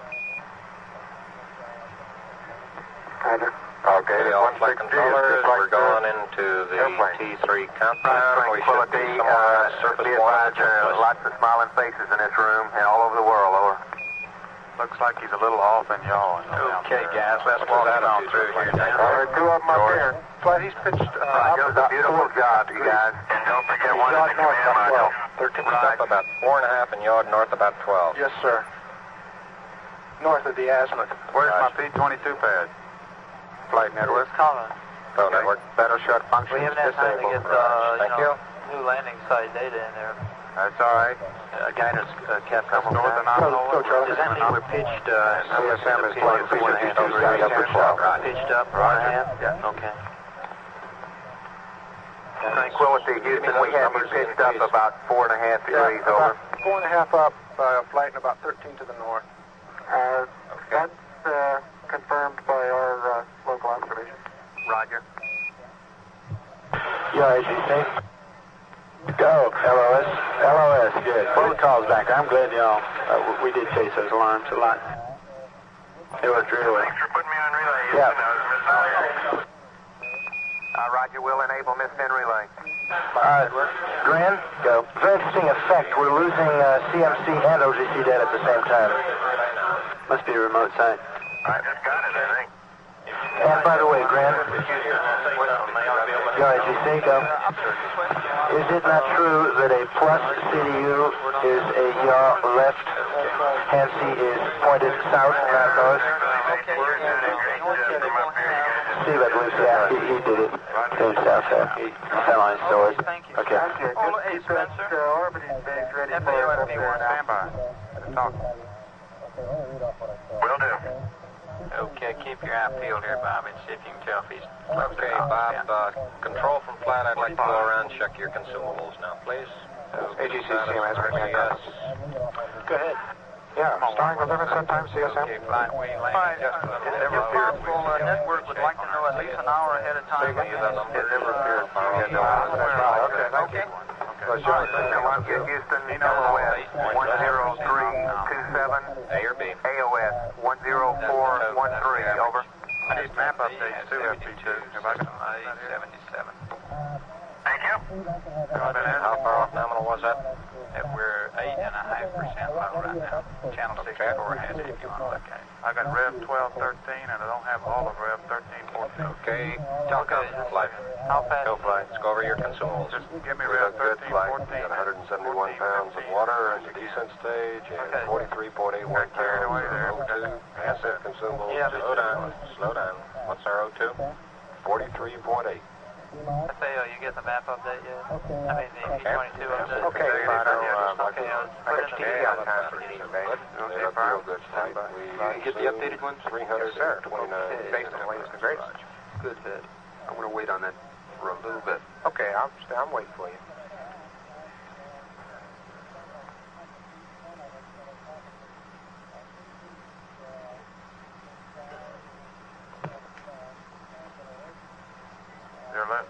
Roger. Okay, the all flight controllers, we're going into the T3 countdown. We should be somewhere on surface 1. Lots of smiling faces in this room and all over the world, over. Looks like he's a little off in yaw. Okay, guys, let's walk it on through here now. There are 2 of them up here. Well, he's pitched It was a beautiful job, you guys. And don't forget one of the command module. 13 up about 4.5 and yard north about 12. Yes, sir. North of the azimuth. Where's my P-22 pad? Flight network. Phone network. Battle shot function. We haven't had time to get Thank you. new landing site data in there. That's all right. Guidance, Capcom. North and nominal. Does that mean we're pitched, CSM is flight 4.5 over pitched up, right? Yeah. Okay. Tranquility, Houston, we have you pitched up about 4.5 degrees, over. 4.5 up, flight and about 13 to the north. That's confirmed by our local observation. Roger. Yeah, AGC. Go. LOS, good. Protocol's back. I'm glad y'all, we did chase those alarms a lot. It was really. Thanks for putting me on relay. Yeah. Roger, we'll enable Miss Finn relay. Gran, go. Very interesting effect. We're losing CMC and OGC data at the same time. Must be a remote site. I just got it, I think. And by the way, Gran, your AGC, go. Is it not true that a plus CDU is a yaw left, hand C is pointed south, not north? Steve, I believe so. Yeah, he did it. Came south there. He fell on his sword. Thank you. Okay. Keep that orbiting base ready for us up there now. Stand by. Talk. Will do. Okay, keep your eye peeled here, Bob, and see if you can tell if he's close Okay, to Bob, control from flat. I'd like to go around and check your consumables now, please. AGC, CMS, Yes. Go ahead. Yeah, starting with limit set time, CSM. Okay, flight wing landing. If possible, network would like to know at least an hour ahead of time. It never appeared. Okay, thank you. Houston, LOS 10327. A or B? AOS 10413, over. I need map updates too, FP2. Have I got A77. Thank you. How far off nominal was that? We're 8.5% low right now. Channel 6 check overhead if you want to look at it. I got Rev 1213, and I don't have all of Rev 1314. Okay, Telcom, flight. How fast? Go flight. Let's go over your consumables. Just give me We Rev got good flight. 1314. We got 171 pounds of water in the descent stage and 43.81 Got carried away there. pounds of O2. Asset consumables. Yeah, Slow down. Slow down. What's our O2? 43.8. FAO, you get the map update yet? I mean, the E22 update? Okay, Fido. Okay, put it in the HTTP on time for you, okay? They're up real good flight. You get the updated ones? 329. Based on the latest and greatest. Good fit. I'm going to wait on that for a little bit. Okay, I'm waiting for you. Your left.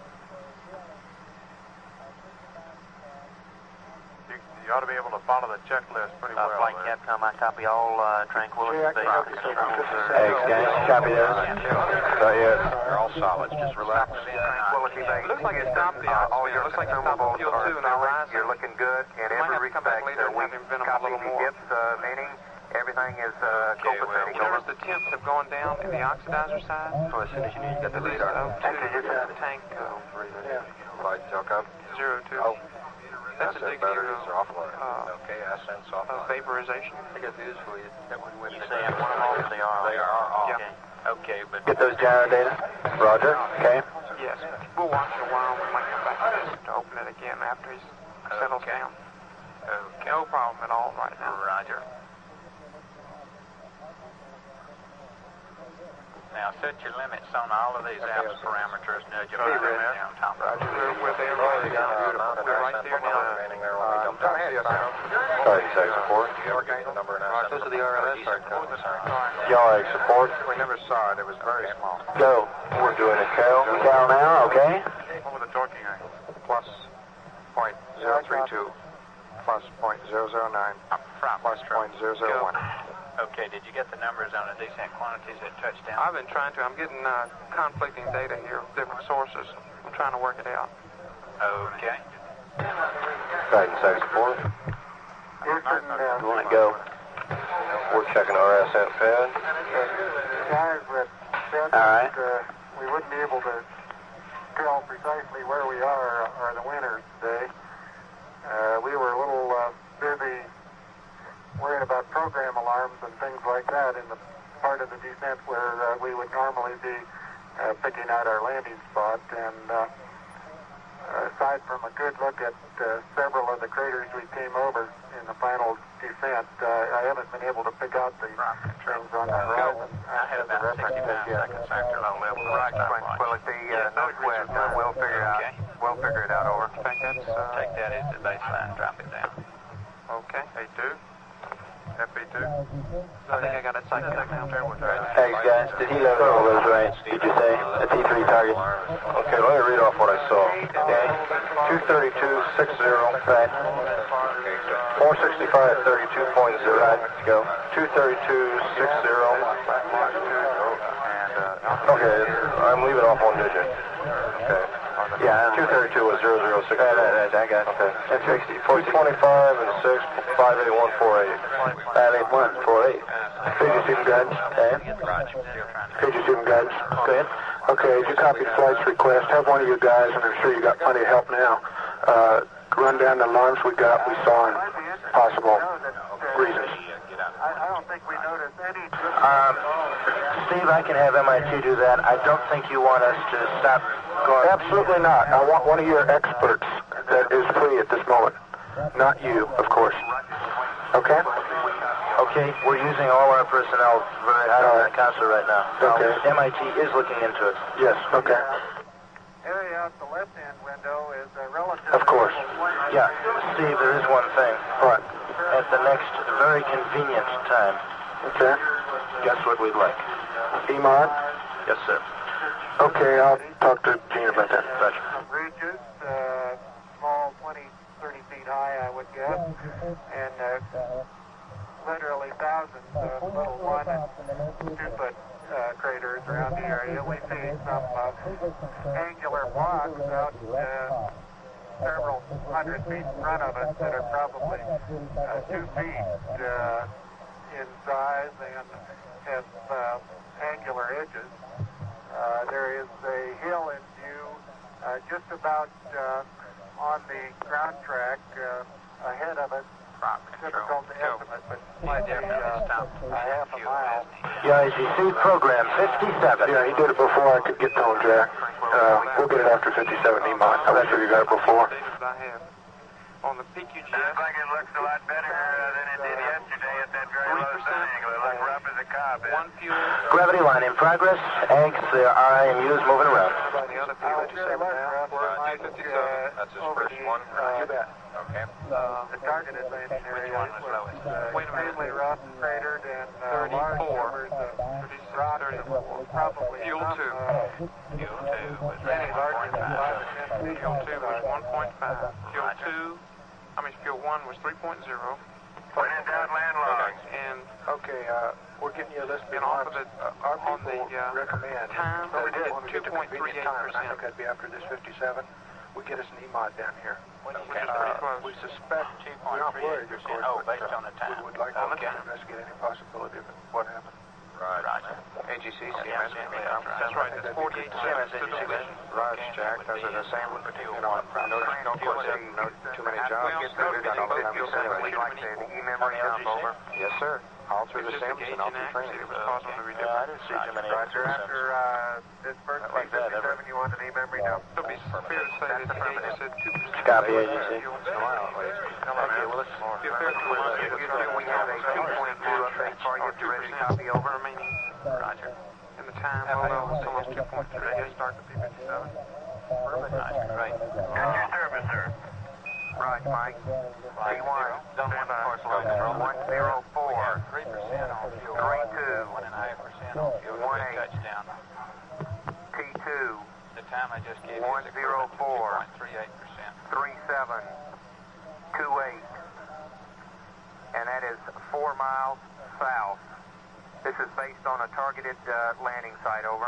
You ought to be able to follow the checklist pretty well. Flight Capcom, I copy all Tranquility Base. Hey, guys, copy those. Not yet. They're all solids. Just relax. Tranquility Base. Looks like it stopped the all your looks like it stopped consumables fuel are 2 now rising. You're looking good in Might every have to come back respect. later and We have him venom a copy little the more. Gibbs, meaning everything is copacetic. Notice the temps have gone down in the oxidizer side. So as soon as you need, you got the radar. The tank Flight Telcom. 02. Oh. That's Ascent indicator batteries are offline. of Okay, ascent's of offline. vaporization. I got news for you. That one went You say I'm one of all, they are. They are off. Okay. Okay, but Get those gyro data. Roger. Okay. Yes. We'll watch it a while. We might come back to open it again after he settles down. okay. No problem at all right now. Roger. Now set your limits on all of these apps parameters. Nudge them right down, Tom. We're there right now. We're right there now. Sorry, SAG support. You ever get the number and ascent? Those are the RLS. Y'all egg support. We never saw it. It was very small. Go. We're doing a cow. Cow now, okay? What was the torquing angle? Plus .032, plus .009, plus .001. Okay, did you get the numbers on the descent quantities at touchdown? I've been trying to. I'm getting conflicting data here, different sources. I'm trying to work it out. Okay. Guidance SAG support. You want to go? We're checking our ascent pad. Guys that said All right. that we wouldn't be able to tell precisely where we are the winners today. We were a little busy worrying about program alarms and things like that in the part of the descent where we would normally be picking out our landing spot. And aside from a good look at several of the craters we came over in the final descent, I haven't been able to pick out the things on the horizon. I had about 65 seconds after low level. Right, Tranquility, northwest. We'll figure it out, over. I think that's, take that as the baseline, drop it down. Okay. A2? FB2? I think I got it psyched out now. Thanks, guys. Did he load all those right? Did you say? A T3 target? Okay, let me read off what I saw. Okay. 232.60. Right. 465 32.0. Right. Let's go. 232.60. Okay, I'm leaving off one digit. Okay. Yeah. 232 was 006. I got it. Okay. 425 and 6, 58148. 58148. Page receiving guidance. Okay. Page receiving guidance. Go ahead. Okay, as you copied flight's request, have one of you guys, and I'm sure you got plenty of help now, run down the alarms we saw, and possible reasons. I don't think we noticed any. Steve, I can have MIT do that. I don't think you want us to stop going. Absolutely not. I want one of your experts that is free at this moment. Not you, of course. Okay? Okay, we're using all our personnel very high on that console right now. Okay. MIT is looking into it. Yes, okay. Area out the left-hand window is relatively. Of course. Yeah, Steve, there is one thing. What? At the next very convenient time, Okay. guess what we'd like? EMOD? Yes, sir. Okay, I'll talk to Gene about that. Roger. Bridges, small, 20, 30 feet high, I would guess, and literally thousands of little 1 and 2 foot craters around the area. We see some angular blocks out several hundred feet in front of us that are probably 2 feet in size and has angular edges. There is a hill in view just about on the ground track ahead of us. Difficult to estimate, but might be a half a mile. Yeah, as you see, program 57. Yeah, he did it before I could get to him, Jack. We'll get it after 57 EMOT. I'm not sure you got it before. On the PQGS. Sounds like it looks a lot better than it did yesterday at that very low setting. It looks rough as a cob. One fuel. Gravity line in progress. Eggs, the RIMUs moving around. The other fuel. That's his first one. You bet. Okay. The targeted landing area was extremely rough, cratered, and large numbers of rocks that were probably Fuel some, 2. Fuel 2 was many larger than 5 or 10 feet. Fuel 2 was 1.5. Fuel 1 was 3.0. Put it down landlocked. And Okay, we're getting you a list of and off of launch. the Our on people the recommend. time So we that did it's when we get to convenient time, and I think 2.38%. that'd be after this 57. We get us an EMOT down here. Which is pretty close. We suspect, we're not worried, of course, but we would like to investigate any possibility of what happened. Right. AGC, CMS, That's right. That's 48 seconds to the collision. Raj, Jack, those are the same, no question, no too many jobs. We'd like to e-memory dump over. Yes, sir. All through the SIMs and all through training. It was causing the Yeah, I didn't see too many. Roger, after this first P57, you want an e-memory dump. It'll be fair to say that the gauge said 2%. Copy, agency. Okay, well, let's be fair to the we have a 2.2 over remaining. Roger. And the time, although it's almost 2.3, I guess start the P57. Roger, right. That's your service, sir. Right, Mike. T1. Done one course line control. 104. 3% on fuel. 32. 1.5% on fuel. 1.8. Touchdown. T2. The time I just gave you is 104. 2.38%. 37. 28. And that is 4 miles south. This is based on a targeted landing site, over.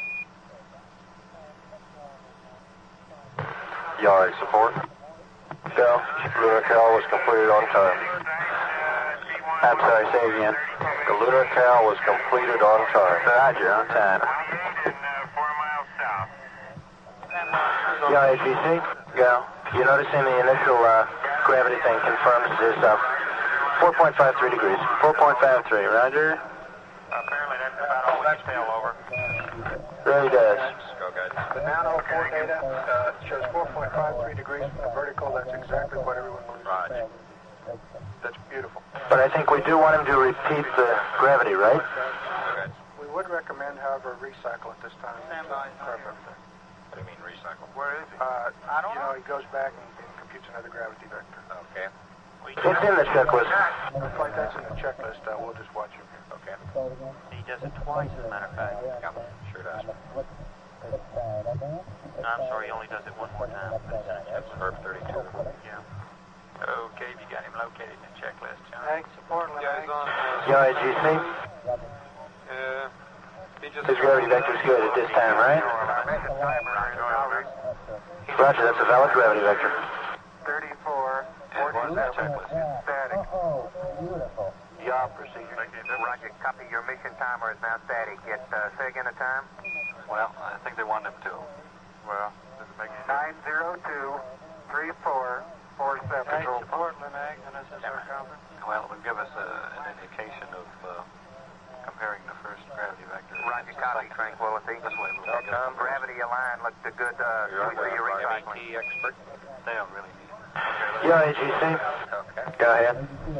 Yard support. Cal, Lunar Cal was completed on time. I'm sorry, say again. The Lunar Cal was completed on time. Roger, on time. 4 miles south. Yeah, AGC? Go. You're noticing the initial gravity thing confirms this 4.53 degrees. 4.53, roger. Apparently that's about all we can tell, over. Really does. Go, guys. The 904 data shows 4.53 degrees from the vertical. That's exactly what everyone believes. Roger. That's beautiful. But I think we do want him to repeat the gravity, right? We would recommend, however, recycle at this time. Stand by. Clarify everything. What do you mean recycle? Where is he? I don't know. He goes back and computes another gravity vector. Okay. It's in the checklist. Looks like that's in the checklist. We'll just watch him. Okay. He does it twice, as a matter of fact. Yeah, sure does. I'm sorry, he only does it one more time. That's Herb 32. Yeah. Okay, you got him located in the checklist, John. Thanks, Portland. Yeah, AGC? His gravity vector's good at this time, right? Roger, that's a valid gravity vector. 34. 47. Static. Yaw procedure. Roger, copy. Your mission timer is now static. Say again the time. Well, I think they want them to. Well, does it make any difference? 902-3447. Control Portland, Ag, and this is our conference. Well, it would give us an indication of comparing the first gravity vector. Roger, copy. Tranquility. This way we'll pick it up. Gravity aligned looked good. We see your recycling. Expert. They don't really need it. Yeah, AGC? Okay. Go ahead.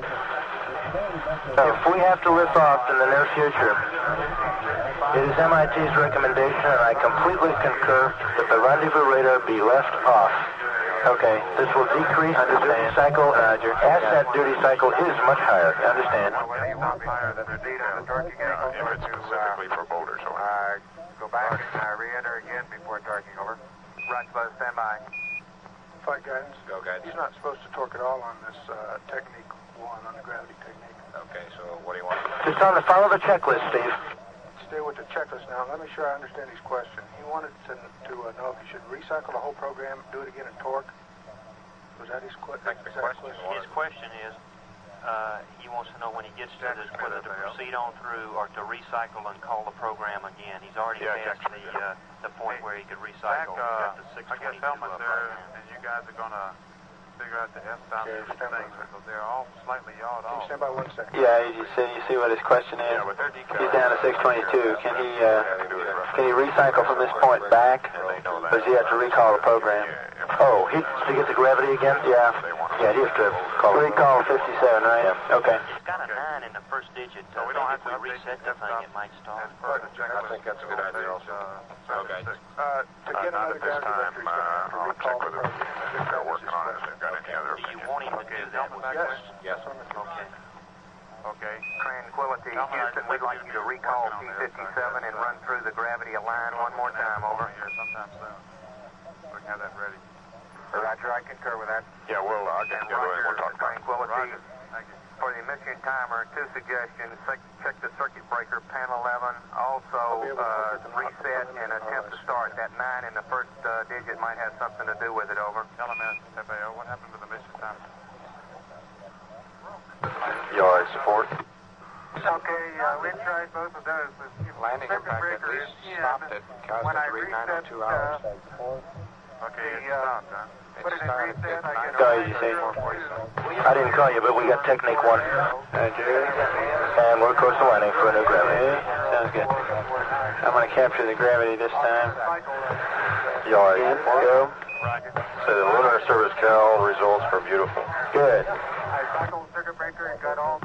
If we have to lift off in the near future, it is MIT's recommendation, and I completely concur, that the rendezvous radar be left off. Okay, this will decrease the duty cycle. Roger. Asset duty cycle is much higher. Understand? Higher than the data of the torquing angle. If it's specifically for boulders, Go back and re-enter again before torquing, over. Roger, stand by. Flight guidance. Go, guys. He's not supposed to torque at all on this technique one, on the gravity technique. Okay, so what do you want? Just on the follow the checklist, Steve. Stay with the checklist now. Let me sure I understand his question. He wanted to know if he should recycle the whole program, do it again in torque. Was that his question? His question is, He wants to know when he gets to this whether to proceed on through or to recycle and call the program again. He's already passed the point where he could recycle. He's got the 622 I guess helmet up there, right now. and you guys are going to figure out the S-stop things because they're all slightly yawed off. Stand by 1 second. Yeah, you see what his question is? Yeah, but they're He's down to 622. Can he recycle from this point back? Or does he have to recall the program? Oh, to get the gravity again? Yeah. Yeah, he has to recall 57, right? Yeah. Okay. It's got a 9 in the first digit. So we don't have if to we reset the thing, it might start. I think that's a good idea also. Okay. To get Not another at this gravity time. vector, I'll check with them if they're working on it, if they've got any other Do you want him to do that? Yes. Okay. Okay. Tranquility, Houston, we'd like you to recall P-57 and run through the gravity line one more time, over. Here sometime soon. We can have that ready. Roger, I concur with that. Yeah, I'll get together and we'll talk about it. Tranquility. Thank you. For the emission timer, 2 suggestions. Check the circuit breaker, panel 11. Also, reset and attempt to start. That 9 in the first digit might have something to do with it, over. LMS, FAO, what happened to the mission time? Yard support. Okay, we tried both of those. Landing impact at least stopped at Cosmic 3902 hours. Okay, it stopped, huh? Put it in reset, I get Sorry, you say. I didn't call you, but we got technique 1. And we're course of landing for a new gravity. Sounds good. I'm going to capture the gravity this time. Yard. Go. So the lunar service cal results were beautiful. Good. I cycled the circuit breaker and got all 9.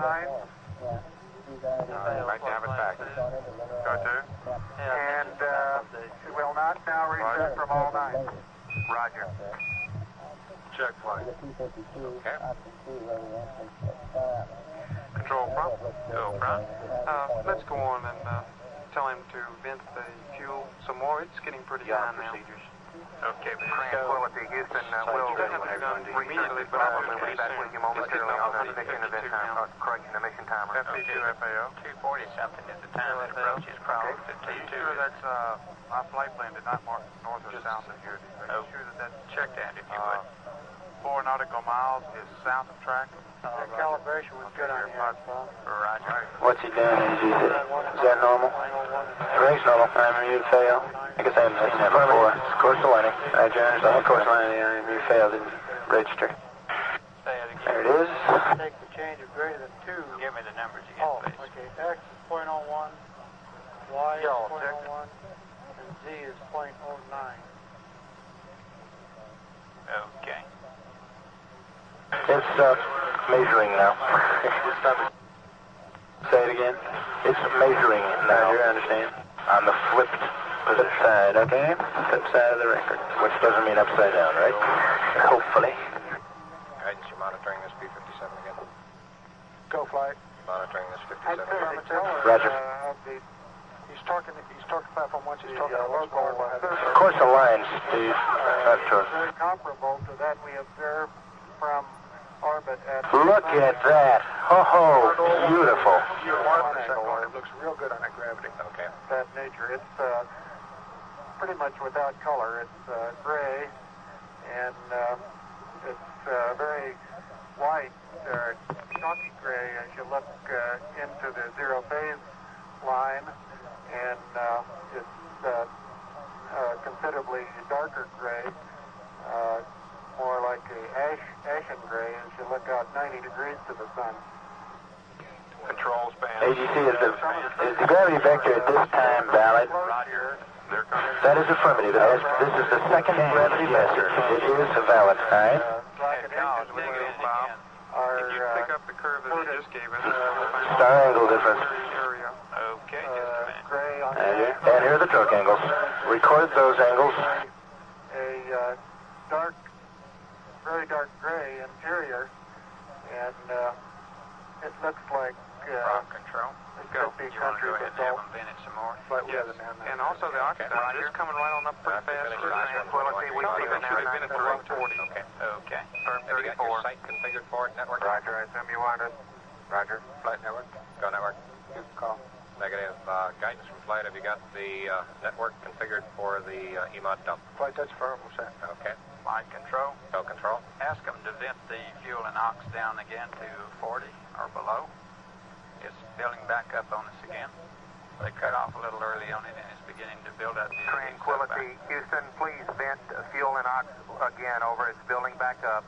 Like to have it back. Go to? And it will not now reset from all 9. Roger. Check flight. Okay. Control front. Go front. Let's go on and tell him to vent the fuel some more. It's getting pretty high now. Okay, but Tranquility, Houston, we'll immediately, but probably be back with you momentarily on the mission event time, correction, the mission timer. FP2 FAO. 240 something is the time that approaches probably Are you sure that's, my flight plan did not mark north or south of here? Are you sure that that's... Check that if you would. 4 nautical miles is south of track? The calibration was good on here. Roger. What's he doing? Is that normal? Everything's normal. IMU fail. I guess I haven't seen that before. It's course of landing. Roger. On course of landing, IMU failed. Didn't register. There it is. Take the change of greater than 2. Give me the numbers again, please. Okay. X is 0.01, Y is 0.01, and Z is 0.09. Okay. It's measuring now. Say it again. It's measuring now. You understand? On the flipped side, okay? Flip side of the record, which doesn't mean upside down, right? Hopefully. Guidance, you monitoring this P-57 again? Go flight. Monitoring this 57 again? Roger. He's talking platform 1, he's talking local. Course of line, Steve. Very comparable to that we observed from orbit at... Look at that. Ho-ho. Beautiful. It looks real good on that gravity. Okay. That nature. It's pretty much without color. It's gray, and it's very white, chalky gray as you look into the zero phase line, and it's considerably darker gray, more like a ashen gray as you look out 90 degrees to the sun. Control span. AGC, is the gravity vector at this time valid? Roger. That is affirmative. This is the second gravity vector. It is valid, all right? If you pick up the curve that he just gave us, Star angle difference. area. Okay, just a minute. Gray on And here are the stroke angles. Record those angles. a dark, very dark gray interior, and it looks like Prop control. it Go. could be Do you want to country go ahead and have basalt. them vent it some more? Yes. And also the oxidizer is coming right on up pretty fast. Tranquility, we see the Should have been at the 140. Okay. Okay. Have you got your site configured for it, network? Roger, I assume you want it. Roger. Flight network? Go network. Call. Negative. Guidance from flight. Have you got the network configured for the EMOD dump? Flight, that's firm, we'll say. Okay. Flight control. Go control. Ask them to vent vent the fuel and ox down again to 40 or below. It's building back up on us again. They cut off a little early on it, and it's beginning to build up. Tranquility, Houston, please vent fuel and ox again, over. It's building back up.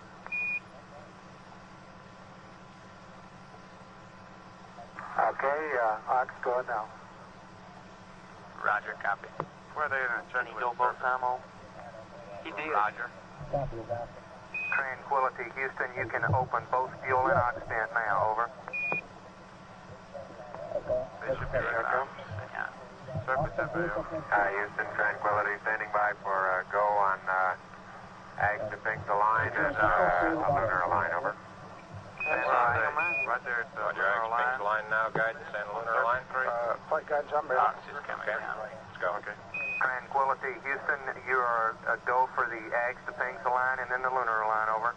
Okay, ox going now. Roger, copy. Where are they in Can he go both time on? He did. Roger. Tranquility, Houston, you can open both fuel and ox vent now, over. They should be there now. Houston, Tranquility, standing by for go on Ag to Pink the line and lunar line, over. Right there at the lunar line now, guidance and lunar line. Flight guidance, I'm ready. Ox is coming down. Let's go. Okay. Tranquility, Houston, you are a go for the Ags to Pings line and then the lunar line, over.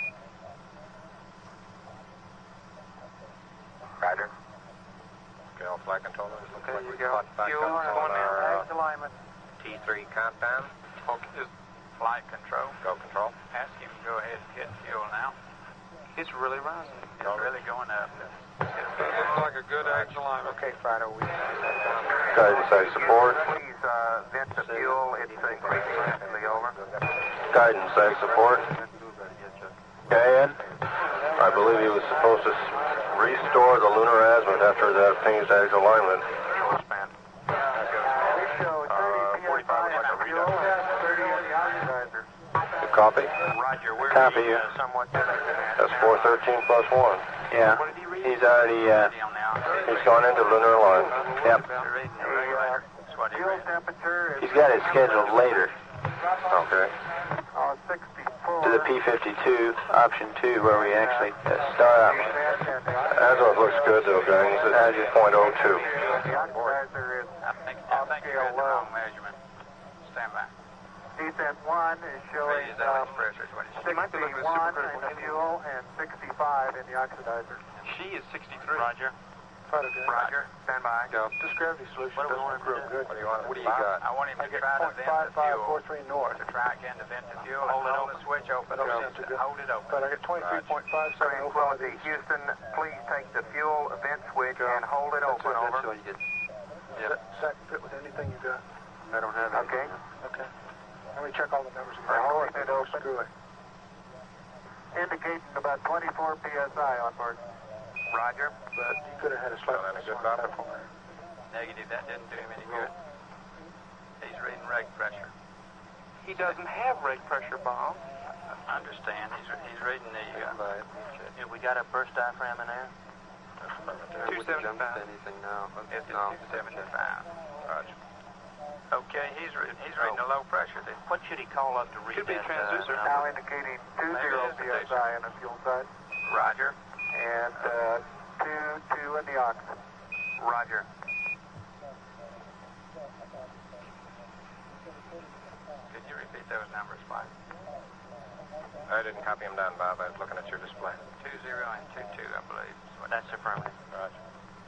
Roger. Okay, all flight controllers. Okay, you go. Fuel going now. Ags alignment. T3 countdown. Okay, flight control. Go control. Ask him to go ahead and hit fuel now. It's really rising. It's really going up. Looks like a good Ags alignment. Okay, Fido, we... Guidance, Ag support. Please vent the fuel. It's increasing rapidly, over. Guidance, Ag support. And I believe he was supposed to restore the lunar azimuth after that Pings Ag's alignment. We show 30 PSI in the fuel, 30 in the oxidizer. You copy? Roger, we're Copy you. somewhat different than that. That's 413 plus 1. Yeah. He's already, He's gone into lunar line. yep. Fuel temperature is... He's got it scheduled later Okay. 64. to the P52, option 2, where we actually start out. Azimuth looks good though, guidance. It's .02. The oxidizer is I think you're at the wrong measurement. Stand by. descent 1 is showing Raise that pressure is what he's 61 in the fuel and 65 in the oxidizer. She is 63. Roger. Roger, stand by. Go. This gravity solution doesn't work real good. What do you want? What do you got? I want him to I get try to vent the fuel. 0.5543 north. To try again to vent the fuel and hold the switch open. Hold it open. But I get 23.57. Tranquility, Houston, please take the fuel vent switch and hold it open, over. Does that fit with anything you got? I don't have it. Okay. Okay. Let me check all the numbers again. Hold it open. Screw it. Indicating about 24 PSI on board. Roger. But you could have had a slight Negative, that didn't do him any good. He's reading reg pressure. He doesn't have reg pressure, Bob. I understand. He's reading the... We got a burst diaphragm in there? 275. Anything now? It's 275. Roger. Okay, he's reading the low pressure. What should he call up to read Could be that? transducer. Now indicating 20 PSI in the fuel side. Roger. And 2 in the ox. Roger. Could you repeat those numbers, Mike? I didn't copy them down, Bob. I was looking at your display. 20 and 22, I believe. That's affirmative. Roger.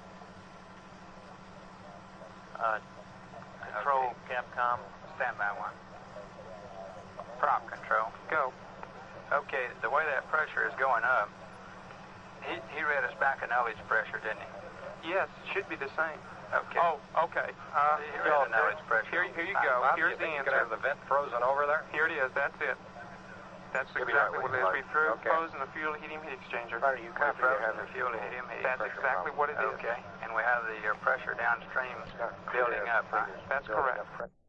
Control, Capcom. Standby 1. Prop control. Go. Okay, the way that pressure is going up, he read us back an ullage pressure, didn't he? Yes, should be the same. Okay. Oh, okay. He read an ullage pressure. Here you go. Bob, Here's do the you think you answer. could have the vent frozen over there? Here it is. That's it. That's Give me exactly that what it one, is. We threw okay. frozen the fuel heat exchanger. Right, you copy Frozen have the fuel to hit him. That's exactly what it is. Okay. And we have the pressure downstream building up, right? That's correct.